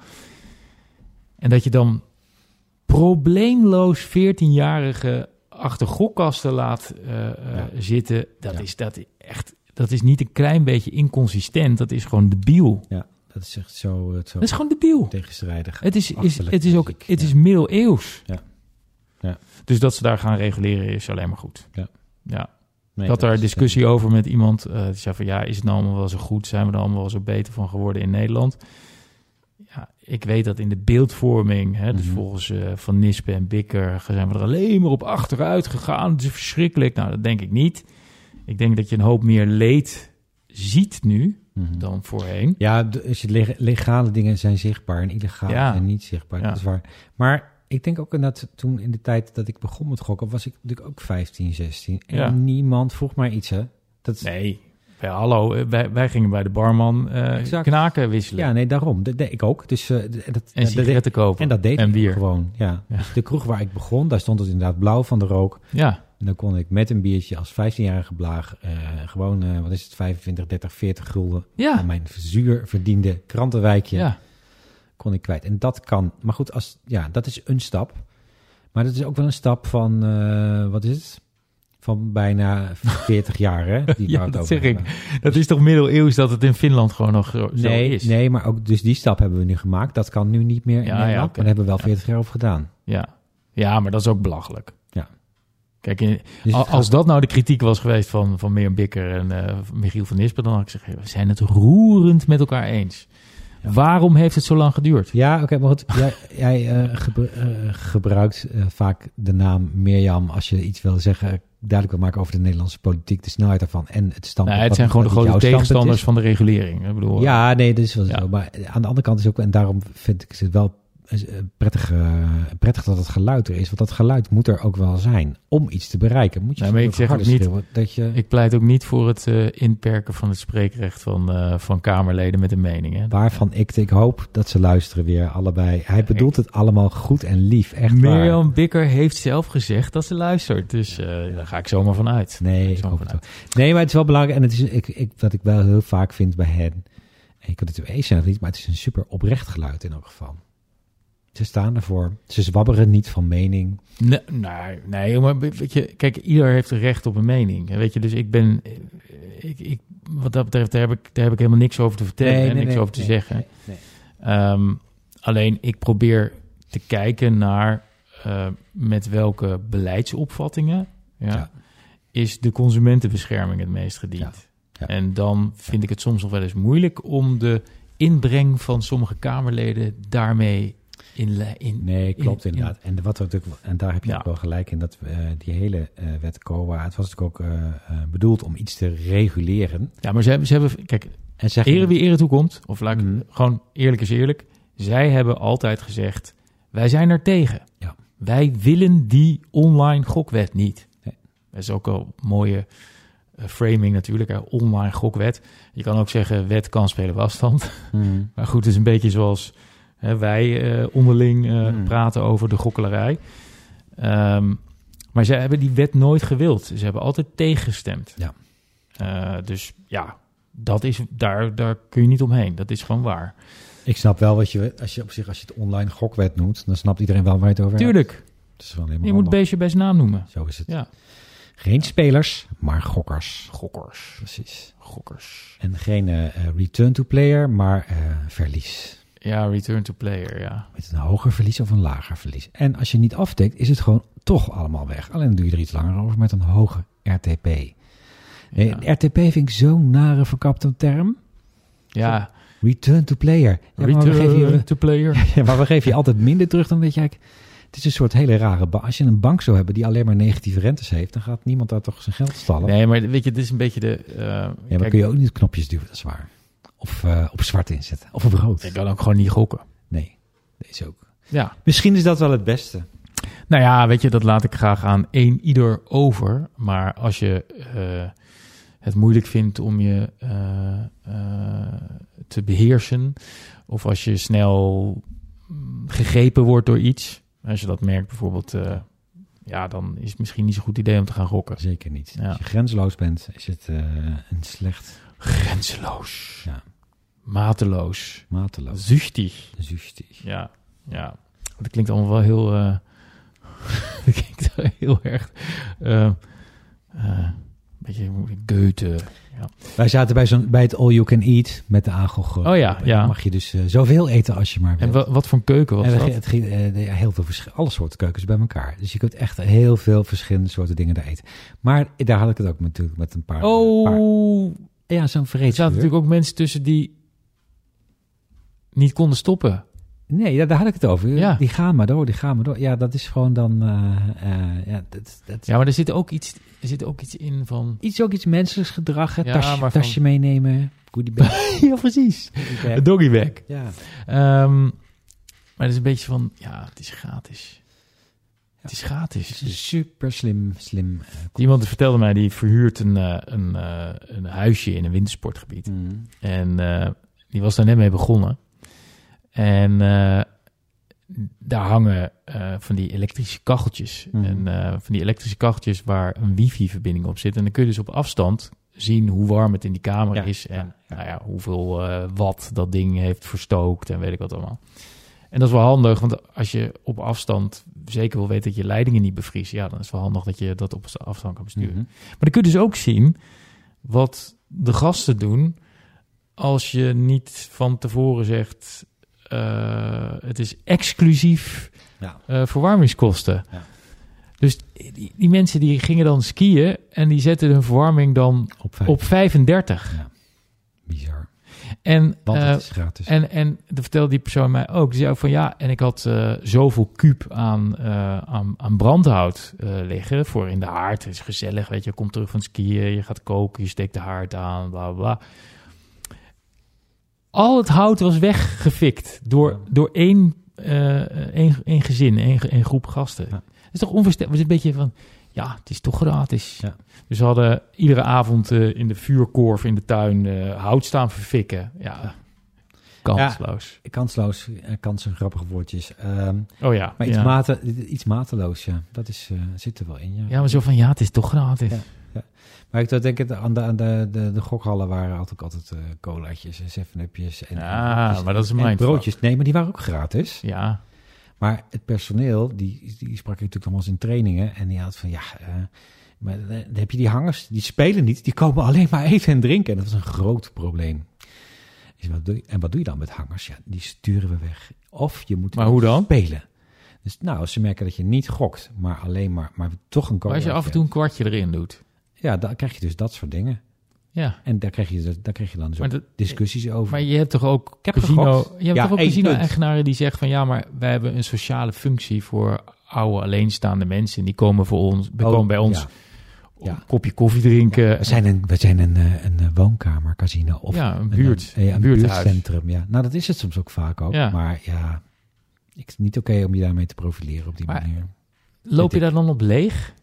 En dat je dan probleemloos veertienjarigen achter gokkasten laat uh, uh, Ja. zitten, dat Ja. is dat echt dat is niet een klein beetje inconsistent. Dat is gewoon debiel. Ja, dat is echt zo, het zo Dat is gewoon debiel. tegenstrijdig. Het is, is, achterlijk het is ook muziek, het ja. is middeleeuws. Ja. Ja. Dus dat ze daar gaan reguleren is alleen maar goed. Ja. Ja. Nee, ik had daar is- een discussie over met iemand. Uh, die zei van ja, is het nou allemaal wel zo goed? Zijn we er allemaal wel zo beter van geworden in Nederland? Ja, ik weet dat in de beeldvorming, hè, dus Mhm. volgens uh, Van Nispen en Bikker, zijn we er alleen maar op achteruit gegaan. Het is verschrikkelijk. Nou, dat denk ik niet. Ik denk dat je een hoop meer leed ziet nu Mhm. dan voorheen. Ja, dus leg- legale dingen zijn zichtbaar en illegale Ja. en niet zichtbaar. Ja. Dat is waar. Maar ik denk ook dat toen in de tijd dat ik begon met gokken, was ik natuurlijk ook vijftien, zestien. En Ja. niemand vroeg mij iets, hè? Dat is, Nee, ja, hallo, uh, wij, wij gingen bij de barman uh, Exact. knaken wisselen. Ja, nee, daarom. Dat deed ik ook. Dus, uh, d- dat, En dat- sigaretten kopen. en dat deed en ik bier. gewoon. Ja. Ja. Dus de kroeg waar ik begon, daar stond het inderdaad blauw van de rook. Ja, En dan kon ik met een biertje als vijftienjarige blaag uh, gewoon, uh, wat is het, vijfentwintig, dertig, veertig gulden ja, aan mijn zuur verdiende krantenwijkje ja. kon ik kwijt. En dat kan. Maar goed, als, ja, dat is een stap. Maar dat is ook wel een stap van, uh, wat is het? Van bijna veertig jaar, hè? Die Ja, waar we het dat over zeg ik. hebben. Dat is toch middeleeuws dat het in Finland gewoon nog zo Nee, is? nee, maar ook dus die stap hebben we nu gemaakt. Dat kan nu niet meer in Ja, ja, Nederland. oké. Maar daar hebben we wel Ja. veertig jaar over gedaan. Ja. ja, maar dat is ook belachelijk. Ja. Kijk, in, Dus al- het als gaat- dat nou de kritiek was geweest van, van Mirjam Bikker en uh, Michiel van Nispen, dan had ik gezegd, hey, we zijn het roerend met elkaar eens. Ja. Waarom heeft het zo lang geduurd? Ja, oké, maar goed. Jij, jij uh, gebru- uh, gebruikt uh, vaak de naam Mirjam als je iets wil zeggen, duidelijk wil maken over de Nederlandse politiek, de snelheid daarvan en het standpunt. Nee, het wat- zijn gewoon de wat grote jouw standpunt tegenstanders is. van de regulering. Ik bedoel, Ja, nee, dat is wel Ja. zo. Maar aan de andere kant is ook, en daarom vind ik het wel prettig, uh, prettig dat het geluid er is. Want dat geluid moet er ook wel zijn. Om iets te bereiken moet je Nee, maar ik ook zeg harder ook niet- schreeuwen dat je, ik pleit ook niet voor het uh, inperken van het spreekrecht van, uh, van Kamerleden met een mening. Hè. waarvan ik, ik hoop dat ze luisteren weer allebei. Hij bedoelt het allemaal goed en lief. Echt waar. Mirjam Bikker heeft zelf gezegd dat ze luistert. Dus uh, daar ga ik zomaar van uit. Nee, Ga ik zo hoop van het ook. Nee, maar het is wel belangrijk. En het is, ik, ik, wat ik wel heel vaak vind bij hen. En je kunt het er eens zijn of niet, maar het is een super oprecht geluid in elk geval. Ze staan ervoor. Ze zwabberen niet van mening. Nee, nee, nee, maar weet je, kijk, ieder heeft een recht op een mening. Weet je, dus ik ben, ik, ik, wat dat betreft, daar heb ik, daar heb ik helemaal niks over te vertellen Nee, en nee, niks nee, over te nee, zeggen. nee, nee. Um, alleen, ik probeer te kijken naar uh, met welke beleidsopvattingen ja, Ja. is de consumentenbescherming het meest gediend. Ja. En dan vind ik het soms nog wel eens moeilijk om de inbreng van sommige Kamerleden daarmee in... in Nee, klopt in- inderdaad. En, wat we natuurlijk, en daar heb je Ja. ook wel gelijk in, dat we, uh, die hele uh, wet C O A, het was natuurlijk ook uh, uh, bedoeld om iets te reguleren. Ja, maar ze hebben, ze hebben kijk, En zeggen, ere wie ere toekomt, of laat ik Mhm. gewoon eerlijk is eerlijk. Zij hebben altijd gezegd, wij zijn er tegen. Ja. Wij willen die online gokwet niet. Nee. Dat is ook al een mooie uh, framing natuurlijk, hè, online gokwet. Je kan ook zeggen, wet kan spelen op afstand. Mhm. Maar goed, het is een beetje zoals hè, wij uh, onderling uh, Hmm. praten over de gokkelarij. Um, maar zij hebben die wet nooit gewild. Ze hebben altijd tegengestemd. Ja. Uh, dus ja, dat is, daar, daar kun je niet omheen. Dat is gewoon waar. Ik snap wel wat je, als je op zich, als je het online gokwet noemt, dan snapt iedereen wel waar je het over hebt. Tuurlijk, Het is wel helemaal je moet allemaal- beestje bij zijn naam noemen. Zo is het. Ja, Geen spelers, maar gokkers. gokkers. Precies. Gokkers. En geen uh, return to player, maar uh, verlies. Ja, return to player, ja. Met een hoger verlies of een lager verlies. En als je niet afdekt, is het gewoon toch allemaal weg. Alleen dan doe je er iets langer over met een hoge R T P. Nee, Ja, R T P vind ik zo'n nare verkapte term. ja. Return to player. Ja, maar, we geven return je, to player. ja, maar we geven je altijd minder terug dan weet je eigenlijk. Het is een soort hele rare... Ba- als je een bank zou hebben die alleen maar negatieve rentes heeft, dan gaat niemand daar toch zijn geld stallen. Nee, maar weet je, dit is een beetje de... Uh, ja, maar kun je ook niet knopjes duwen, dat is waar. Of uh, op zwart inzetten. Of op rood. Ik kan ook gewoon niet gokken. Nee, deze ook. Ja. Misschien is dat wel het beste. Nou ja, weet je, dat laat ik graag aan één ieder over. Maar als je uh, het moeilijk vindt om je uh, uh, te beheersen, of als je snel gegrepen wordt door iets, als je dat merkt bijvoorbeeld, uh, ja, dan is het misschien niet zo'n goed idee om te gaan gokken. Zeker niet. Ja. Als je grenzeloos bent, is het uh, een slecht... Grenzeloos. Ja. Mateloos. Mateloos. Zuchtig. Zuchtig. Ja, ja. Dat klinkt allemaal wel heel... Uh, dat klinkt wel heel erg... Uh, uh, beetje Goethe. Ja. Wij zaten bij, zo'n, bij het All You Can Eat met de Agog. Oh ja, En ja. Dan mag je dus uh, zoveel eten als je maar wilt. En wa- wat voor een keuken was en we, dat? Het ging, uh, ja, heel veel verschi- alle soorten keukens bij elkaar. Dus je kunt echt heel veel verschillende soorten dingen daar eten. Maar daar had ik het ook natuurlijk met een paar... Oh, paar, ja, zo'n er vreedschuur. zaten natuurlijk ook mensen tussen die niet konden stoppen. Nee, daar, daar had ik het over. Ja. Die gaan maar door, die gaan maar door. Ja, dat is gewoon dan... Uh, uh, ja, dat, dat, Ja, maar er zit ook iets, er zit ook iets in van... Iets ook iets menselijks gedrag. Hè? Ja, tasje, maar van- tasje meenemen. Goodie bag. ja, precies. goodie bag. Een doggybag. Ja. Um, maar het is een beetje van, ja, het is gratis. Ja. Het is gratis. Super slim, slim. Uh, Iemand vertelde mij, die verhuurt een, uh, een, uh, een huisje in een wintersportgebied. Mm. En uh, die was daar net mee begonnen. En uh, daar hangen uh, van die elektrische kacheltjes. Mm. En uh, van die elektrische kacheltjes waar een wifi-verbinding op zit. En dan kun je dus op afstand zien hoe warm het in die kamer Ja, is. En ja, ja. Nou ja, hoeveel uh, watt dat ding heeft verstookt en weet ik wat allemaal. En dat is wel handig, want als je op afstand zeker wil weten dat je leidingen niet bevriezen, ja, dan is het wel handig dat je dat op afstand kan besturen. Mm-hmm. Maar dan kun je dus ook zien wat de gasten doen als je niet van tevoren zegt, uh, het is exclusief Ja. uh, verwarmingskosten. Ja. Dus die, die mensen die gingen dan skiën en die zetten hun verwarming dan Op vijf. op vijfendertig. Ja. Bizar. En, Want uh, het is gratis. en, en dat vertelde die persoon mij ook. Die zei ook van ja, en ik had uh, zoveel kuub aan, uh, aan, aan brandhout uh, liggen voor in de haard. Het is gezellig, weet je. Je komt terug van skiën, je gaat koken, je steekt de haard aan, bla bla bla. Al het hout was weggefikt door, Ja. door één, uh, één, één gezin, één, één groep gasten. Ja. Dat is toch onvoorstelbaar? Het is een beetje van, ja, het is toch gratis. Ja. Dus we hadden iedere avond uh, in de vuurkorf in de tuin uh, hout staan verfikken. Ja, kansloos. Kansloos, uh, kansen, grappige woordjes. Um, Oh ja. maar iets, ja. mate, iets mateloos, ja. Dat is, uh, zit er wel in, ja. ja, maar zo van, ja, het is toch gratis. Ja. Maar ik denk het aan de, aan de, de, de gokhallen waren altijd, altijd uh, colaatjes en zeven-upjes. En, Ja, en, maar dat is een en mindfuck. broodjes. Nee, maar die waren ook gratis. Ja. Maar het personeel, die, die sprak ik natuurlijk allemaal eens in trainingen. En die had van, ja, uh, maar dan heb je die hangers, die spelen niet. Die komen alleen maar eten en drinken. En dat was een groot probleem. Dus wat doe je, en wat doe je dan met hangers? Ja, die sturen we weg. Of je moet Maar hoe dan? spelen. Dus nou, als ze merken dat je niet gokt, maar alleen maar, maar toch een Maar als je af en toe een kwartje erin doet. Ja, dan krijg je dus dat soort dingen. Ja. En daar krijg je, daar krijg je dan dus Maar ook dat- discussies over. Maar je hebt toch ook heb casino, gegokt. je hebt Ja, toch ook één casino-eigenaren die zeggen van ja, maar wij hebben een sociale functie voor oude alleenstaande mensen. En die komen voor ons, die Oh, komen bij ons ja. Ja. een kopje koffie drinken. We zijn een, we zijn een, eh, een, eh, woonkamercasino. Of Ja, een buurt. Een, eh, Een een buurthuis. buurtcentrum, ja. Nou, dat is het soms ook vaak ook. Ja. Maar ja, ik is niet oké om je daarmee te profileren op die Maar- manier. Loop je ik. daar dan op leeg?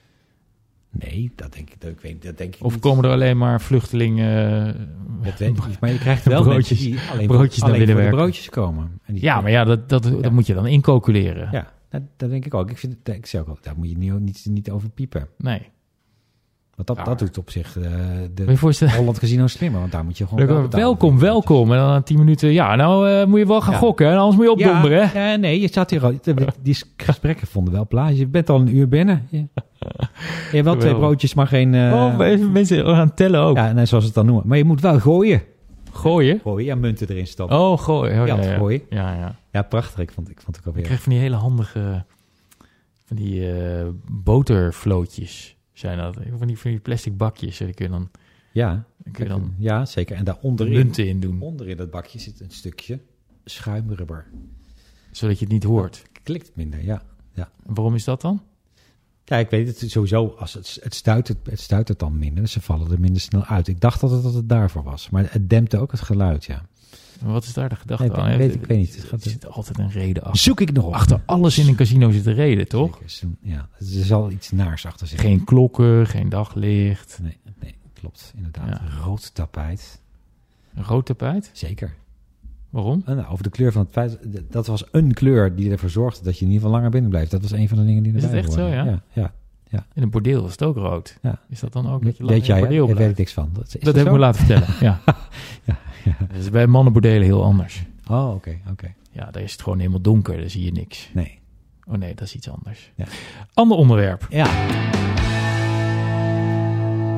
Nee, dat denk ik, dat, ik weet, dat denk ik Of niet. komen er alleen maar vluchtelingen? Dat weet ik niet. Maar je krijgt wel Broodjes- mensen die alleen, broodjes naar alleen binnen voor de werken. broodjes komen. En die, Ja, maar ja, dat, dat, dat Ja. moet je dan incalculeren. Ja, dat, dat denk ik ook. Ik, vind, het- ik zeg ook al, daar moet je niet, niet, niet over piepen. Nee. Want dat, Ja. dat doet op zich uh, Moet je de je voorstellen? Holland Casino slimmer. Want daar moet je gewoon wel betalen. Welkom, welkom. En dan na tien minuten, ja, nou uh, moet je wel gaan Ja. gokken. En anders moet je opdonderen. hè? Ja, ja, nee, je staat hier al. Die gesprekken vonden wel plaats. Je bent al een uur binnen. Je, je hebt wel twee broodjes, maar geen... Uh, Oh, even mensen gaan het tellen ook. ja, nee, zoals ze het dan noemen. Maar je moet wel gooien. Gooien? Gooien, ja, munten erin stoppen. Oh, gooien. Oh, Ja, ja, ja. gooien. Ja, ja. Ja, prachtig. Ik vond, ik vond het ook Ik alweer... kreeg van die hele handige, van die uh, botervlootjes. Zijn dat? Van die, van die plastic bakjes. Daar kun je dan, Ja, daar kun je dan ja, zeker. En daar onderin, munten in doen. onderin dat bakje zit een stukje schuimrubber. Zodat je het niet hoort. Klikt minder, ja. En waarom is dat dan? Ja, ik weet het sowieso. Als het, het, stuit het, het stuit het dan minder. Dus ze vallen er minder snel uit. Ik dacht dat het, dat het daarvoor was. Maar het dempte ook het geluid, ja. Maar wat is daar de gedachte Nee, ik aan? weet- ik weet niet. Het Er gaat- zit altijd een reden achter. Zoek ik nog op. Achter alles in een casino zit een reden, toch? Zeker. Ja, er zal iets naars achter zitten. Geen klokken, geen daglicht. Nee, nee, klopt. Inderdaad. Ja. Rood tapijt. Een rood tapijt? Zeker. Waarom? En nou, over de kleur van het feit. Dat was een kleur die ervoor zorgde dat je in ieder geval langer binnen blijft. Dat was een van de dingen die Is erbij het echt zo, hoorden. ja? Ja, ja. In een bordeel was het ook rood. Ja. Is dat dan ook dat je lang Weet in jij, een bordeel daar weet ik blijft? niks van. Dat, is Dat heb ik zo? me laten vertellen, ja. Ja, ja. Dat is bij mannenbordelen heel anders. Oh, oké, oké. Ja, daar is het gewoon helemaal donker, daar zie je niks. Nee. Oh nee, dat is iets anders. Ja. Ander onderwerp. Ja.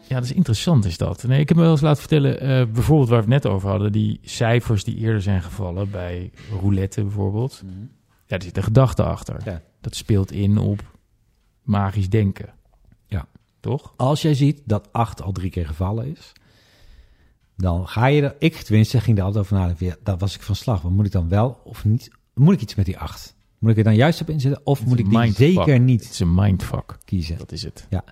Ja, dat is interessant is dat. Nee, ik heb me wel eens laten vertellen, uh, bijvoorbeeld waar we het net over hadden, die cijfers die eerder zijn gevallen bij roulette bijvoorbeeld. Mm-hmm. Ja, er zit een gedachte achter. Ja. Dat speelt in op magisch denken. Ja. Toch? Als jij ziet dat acht al drie keer gevallen is, dan ga je er, ik tenminste ging er altijd over nadenken, ja, daar was ik van slag. Maar moet ik dan wel of niet, moet ik iets met die acht? Moet ik er dan juist op inzetten of moet ik die zeker niet Het is een mindfuck kiezen? Dat is het. Ja.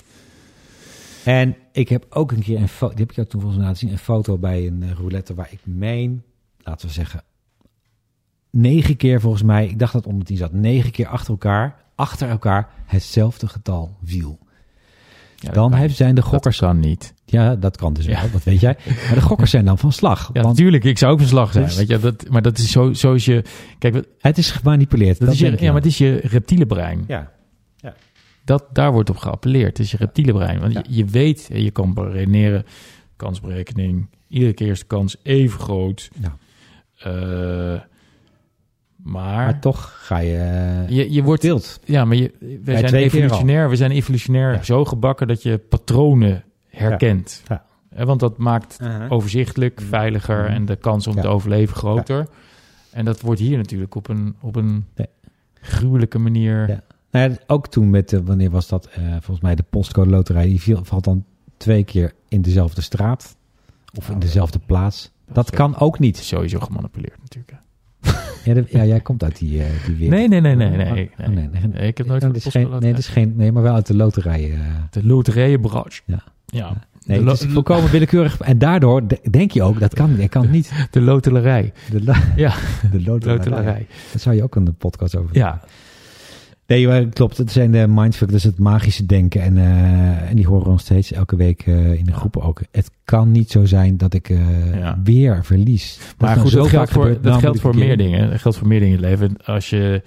En ik heb ook een keer een foto, die heb ik jou toen volgens mij laten zien, een foto bij een uh, roulette waar ik meen, laten we zeggen, negen keer volgens mij, ik dacht dat om het die zat, negen keer achter elkaar, achter elkaar hetzelfde getal viel. Ja, dan kan, heeft, zijn de gokkers... Dat kan niet. Ja, dat kan dus ja. wel, dat weet jij. Maar de gokkers zijn dan van slag. Ja, want, natuurlijk. Ik zou ook van slag zijn. Dus, weet je, dat, maar dat is zo, zoals je... Kijk, het is gemanipuleerd. Dat dat is je, je ja, maar het is je reptiele brein. Ja. ja. Dat, daar wordt op geappelleerd. Het is je reptiele brein. Want ja. je, je weet, je kan beredeneren, kansberekening, iedere keer is de kans even groot. Ja. Uh, maar, maar toch ga je... Je, je wordt tilt. Ja, maar je, wij zijn evolutionair. We zijn evolutionair ja. zo gebakken dat je patronen herkent. Ja. Ja. Want dat maakt uh-huh. overzichtelijk, veiliger uh-huh. en de kans om ja. te overleven groter. Ja. En dat wordt hier natuurlijk op een, op een nee. gruwelijke manier... Ja. Nou ja, ook toen met, uh, wanneer was dat? Uh, volgens mij de postcode loterij. Die viel, valt dan twee keer in dezelfde straat. Of oh, in dezelfde plaats. Dat, dat kan ook niet. Sowieso gemanipuleerd natuurlijk. Ja, de, ja, jij komt uit die, uh, die wereld. Nee, nee, nee, nee. nee, nee. Oh, nee, nee, nee ik heb nooit nee, van de geen, Nee, het is geen... Nee, maar wel uit de loterij. Uh. De loterijenbranche. Ja. Ja. Nee, lo- het is volkomen willekeurig. En daardoor denk je ook, dat kan, dat kan niet. De loterij. De lo- ja. De loterij. loterij. Daar zou je ook een podcast over doen. Ja. Nee, maar klopt. Het zijn de mindfuck, dat is het magische denken. En, uh, en die horen we nog steeds elke week uh, in de groepen ook. Het kan niet zo zijn dat ik uh, ja. weer verlies. Dat maar goed, dat geldt voor, gebeurd, dat nou, geldt voor meer dingen. Dat geldt voor meer dingen in het leven. Als je...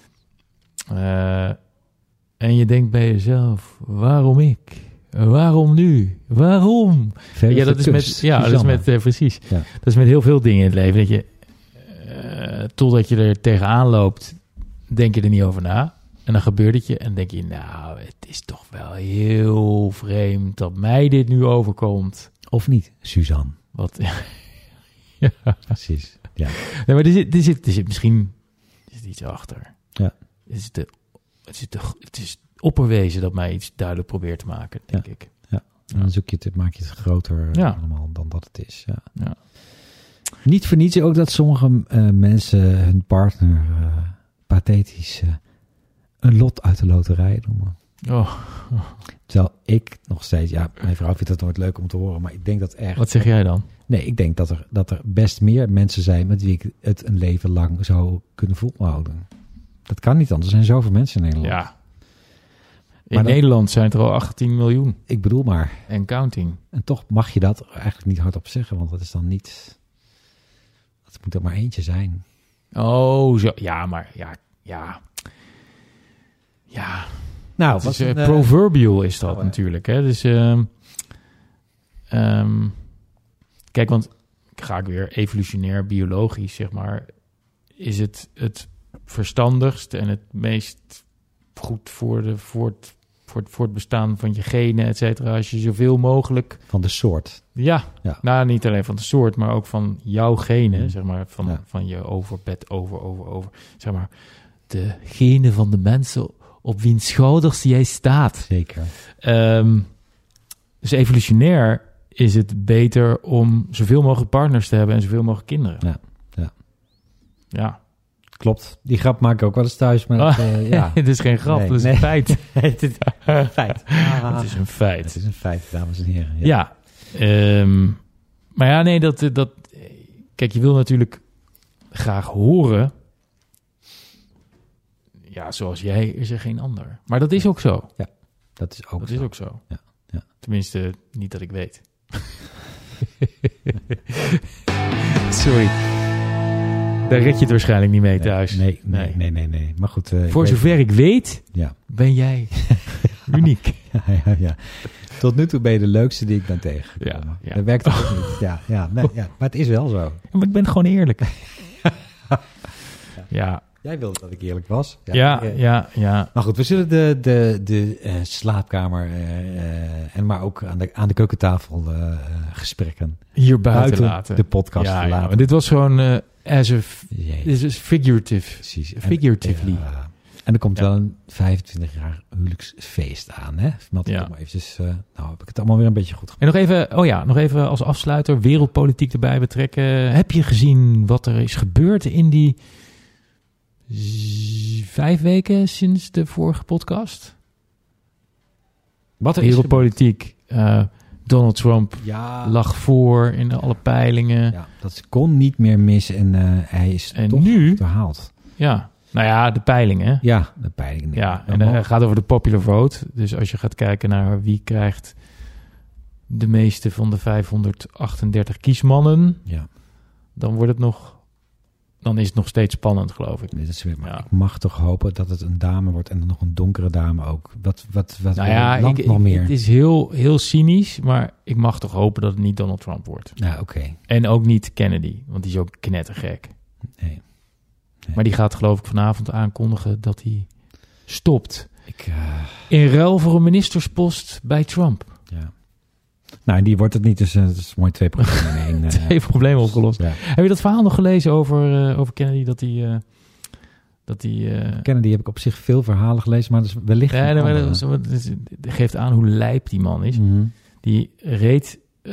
Uh, en je denkt bij jezelf, waarom ik? Waarom nu? Waarom? Ja, dat is met, ja, dat is met uh, precies. Ja. Dat is met heel veel dingen in het leven. Dat je, uh, totdat je er tegenaan loopt, denk je er niet over na. En dan gebeurt het je en denk je, nou, het is toch wel heel vreemd dat mij dit nu overkomt. Of niet, Suzanne? Wat? Ja, precies. Ja. Nee, maar er zit, er zit, er zit misschien er zit iets achter. Ja. Het is, de, het, is de, het is opperwezen dat mij iets duidelijk probeert te maken, denk ja. ik. Ja. En dan zoek je het, maak je het groter ja. allemaal dan dat het is. Ja. Ja. Niet voor niets ook dat sommige uh, mensen hun partner uh, pathetisch uh, een lot uit de loterij noemen. Oh. Oh. Terwijl ik nog steeds, ja, mijn vrouw vindt dat nooit leuk om te horen, maar ik denk dat echt... Wat zeg jij dan? Nee, ik denk dat er, dat er best meer mensen zijn met wie ik het een leven lang zou kunnen volhouden. Dat kan niet anders. Er zijn zoveel mensen in Nederland. Ja. In dan, Nederland zijn er al achttien miljoen. Ik bedoel maar. En counting. En toch mag je dat eigenlijk niet hardop zeggen, want dat is dan niet... Het moet er maar eentje zijn. Oh, zo. Ja, maar ja, ja. Ja. Nou, wat is, een, uh, proverbial is dat oh, natuurlijk. Hè? Dus, um, um, kijk, want ga ik weer evolutionair, biologisch, zeg maar, is het het verstandigst en het meest goed voor, de, voor, het, voor, het, voor het bestaan van je genen, et cetera, als je zoveel mogelijk... Van de soort. Ja, ja. Nou, niet alleen van de soort, maar ook van jouw genen, mm. zeg maar, van, ja. van je over, bed, over, over, over, zeg maar, de genen van de mensen op wiens schouders jij staat. Zeker. Um, dus evolutionair is het beter om zoveel mogelijk partners te hebben en zoveel mogelijk kinderen. Ja, ja. Ja. Klopt. Die grap maak ik ook wel eens thuis. Maar oh, uh, ja. Het is geen grap, nee, het is nee. een feit. het is een feit. Ah, het is een feit. Het is een feit, dames en heren. Ja. ja um, maar ja, nee, dat, dat... Kijk, je wil natuurlijk graag horen... Ja, zoals jij is er geen ander. Maar dat is ook zo. Ja, dat is ook dat zo. is ook zo. Ja, ja. Tenminste, niet dat ik weet. Sorry. Daar red je het waarschijnlijk niet mee thuis. Nee, nee, nee, nee. nee, nee. Maar goed. Uh, Voor ik zover weet... ik weet, ja. ben jij uniek. ja, ja, ja. Tot nu toe ben je de leukste die ik ben tegengekomen. Ja, ja. Dat werkt ook niet. Ja, ja, nee, ja, maar het is wel zo. Maar ik ben gewoon eerlijk. ja. ja. Jij wilde dat ik eerlijk was. Ja, ik, uh, ja, ja. Maar goed, we zullen de, de, de uh, slaapkamer uh, uh, en maar ook aan de, aan de keukentafel uh, gesprekken Hier buiten, buiten laten. De podcast ja, verlaten. Ja, maar dit was gewoon uh, as a... Dit is figurative. Precies. Figuratively. En, uh, en er komt ja. wel een vijfentwintig jaar huwelijksfeest aan, hè? Maar ja. maar eventjes, uh, nou heb ik het allemaal weer een beetje goed gemaakt. En nog even, oh ja, nog even als afsluiter, wereldpolitiek erbij betrekken. Heb je gezien wat er is gebeurd in die z- vijf weken sinds de vorige podcast? Wat er wereldpolitiek. Uh, Donald Trump ja. lag voor in alle peilingen. Ja, dat kon niet meer mis en uh, hij is en toch nu verhaald. Ja. Nou ja, de peilingen. Ja, de peilingen. Ja, en het gaat over de popular vote. Dus als je gaat kijken naar wie krijgt de meeste van de vijfhonderdachtendertig kiesmannen, ja. dan wordt het nog, dan is het nog steeds spannend, geloof ik. Dit is weer, maar ja. ik mag toch hopen dat het een dame wordt en dan nog een donkere dame ook. Wat, wat, wat nou ja, land ik, nog ik, meer? Het is heel, heel cynisch, maar ik mag toch hopen dat het niet Donald Trump wordt. Ja, oké. Okay. En ook niet Kennedy, want die is ook knettergek. Nee. Nee. Maar die gaat geloof ik vanavond aankondigen dat hij stopt. Ik, uh... In ruil voor een ministerspost bij Trump. Ja. Nou, die wordt het niet, dus uh, dat is mooi twee problemen in één. Uh, twee problemen opgelost. Ja. Heb je dat verhaal nog gelezen over, uh, over Kennedy? Dat hij... Uh, dat hij uh... Kennedy heb ik op zich veel verhalen gelezen, maar dat is wellicht... Ja, nee, maar dat, dat, dat geeft aan hoe lijp die man is. Mm-hmm. Die reed... Uh,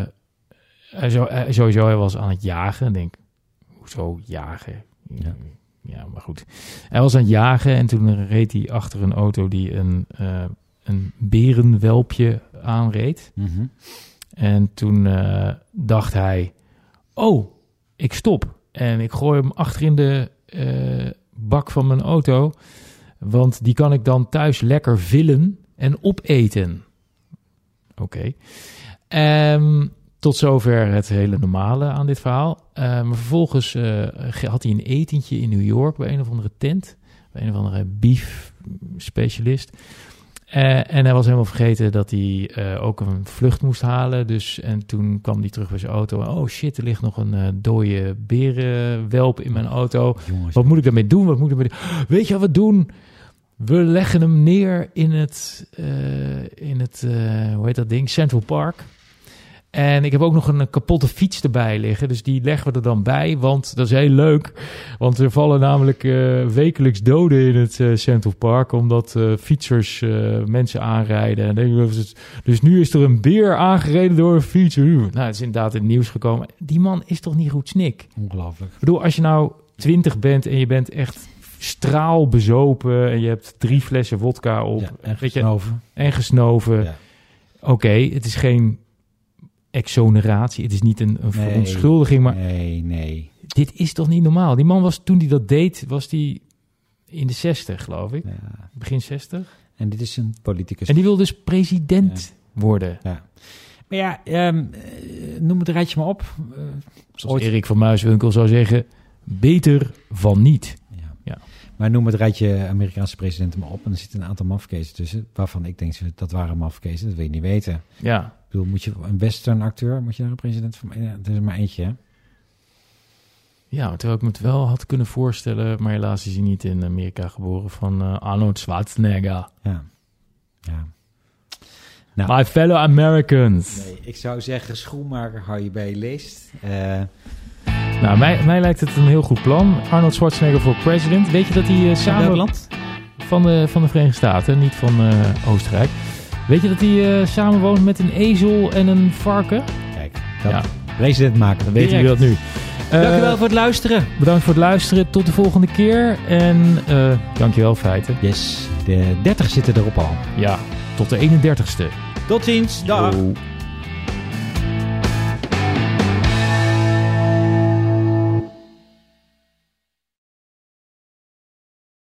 hij zo, hij, sowieso, hij was aan het jagen. Denk, hoezo jagen? Ja. ja, maar goed. Hij was aan het jagen en toen reed hij achter een auto die een, uh, een berenwelpje aanreed. Mm-hmm. En toen uh, dacht hij, oh, ik stop. En ik gooi hem achter in de uh, bak van mijn auto, want die kan ik dan thuis lekker villen en opeten. Oké. Okay. Um, Tot zover het hele normale aan dit verhaal. Uh, maar vervolgens uh, had hij een etentje in New York bij een of andere tent. Bij een of andere beef specialist. Uh, en hij was helemaal vergeten dat hij uh, ook een vlucht moest halen. Dus, en toen kwam hij terug bij zijn auto. En, oh shit, er ligt nog een uh, dode berenwelp in mijn auto. Jongens. Wat moet ik daarmee doen? Wat moet ik daarmee doen? Weet je wat we doen? We leggen hem neer in het, uh, in het uh, hoe heet dat ding? Central Park. En ik heb ook nog een kapotte fiets erbij liggen. Dus die leggen we er dan bij. Want dat is heel leuk. Want er vallen namelijk uh, wekelijks doden in het uh, Central Park. Omdat uh, fietsers uh, mensen aanrijden. En dus nu is er een beer aangereden door een fietser. Nou, het is inderdaad in het nieuws gekomen. Die man is toch niet goed snik? Ongelooflijk. Ik bedoel, als je nou twintig bent en je bent echt straalbezopen. En je hebt drie flessen wodka op. Ja, en gesnoven. Je, en gesnoven. Ja. Oké, okay, het is geen... exoneratie. Het is niet een, een nee, verontschuldiging, maar... Nee, nee. Dit is toch niet normaal? Die man was, toen hij dat deed, was die in de zestig, geloof ik. Ja. Begin zestig. En dit is een politicus. En die wil dus president ja. worden. Ja. Maar ja, um, noem het rijtje maar op. Uh, Zoals ooit... Erik van Muiswinkel zou zeggen, beter van niet. Ja. Ja. Maar noem het rijtje Amerikaanse presidenten maar op. En er zitten een aantal mafkezen tussen. Waarvan ik denk, dat waren mafkezen. Dat wil je niet weten. Ja. Ik bedoel, moet je een western acteur, moet je daar een president van... Ja, er is er maar eentje, hè? Ja, terwijl ik me het wel had kunnen voorstellen, maar helaas is hij niet in Amerika geboren, van uh, Arnold Schwarzenegger. Ja. Ja. Nou, My fellow Americans. Nee, ik zou zeggen, schoenmaker, hou je bij je leest. Uh, nou, mij, mij lijkt het een heel goed plan. Arnold Schwarzenegger voor president. Weet je dat hij uh, samen... land? Van de, van de Verenigde Staten, niet van uh, Oostenrijk. Weet je dat hij uh, samenwoont met een ezel en een varken? Kijk, dat ja. president maken. Dan weten jullie dat nu. Uh, dankjewel voor het luisteren. Bedankt voor het luisteren. Tot de volgende keer. En uh, dankjewel, Feiten. Yes, de dertig zitten erop al. Ja, tot de eenendertigste. Tot ziens. Dag. Yo.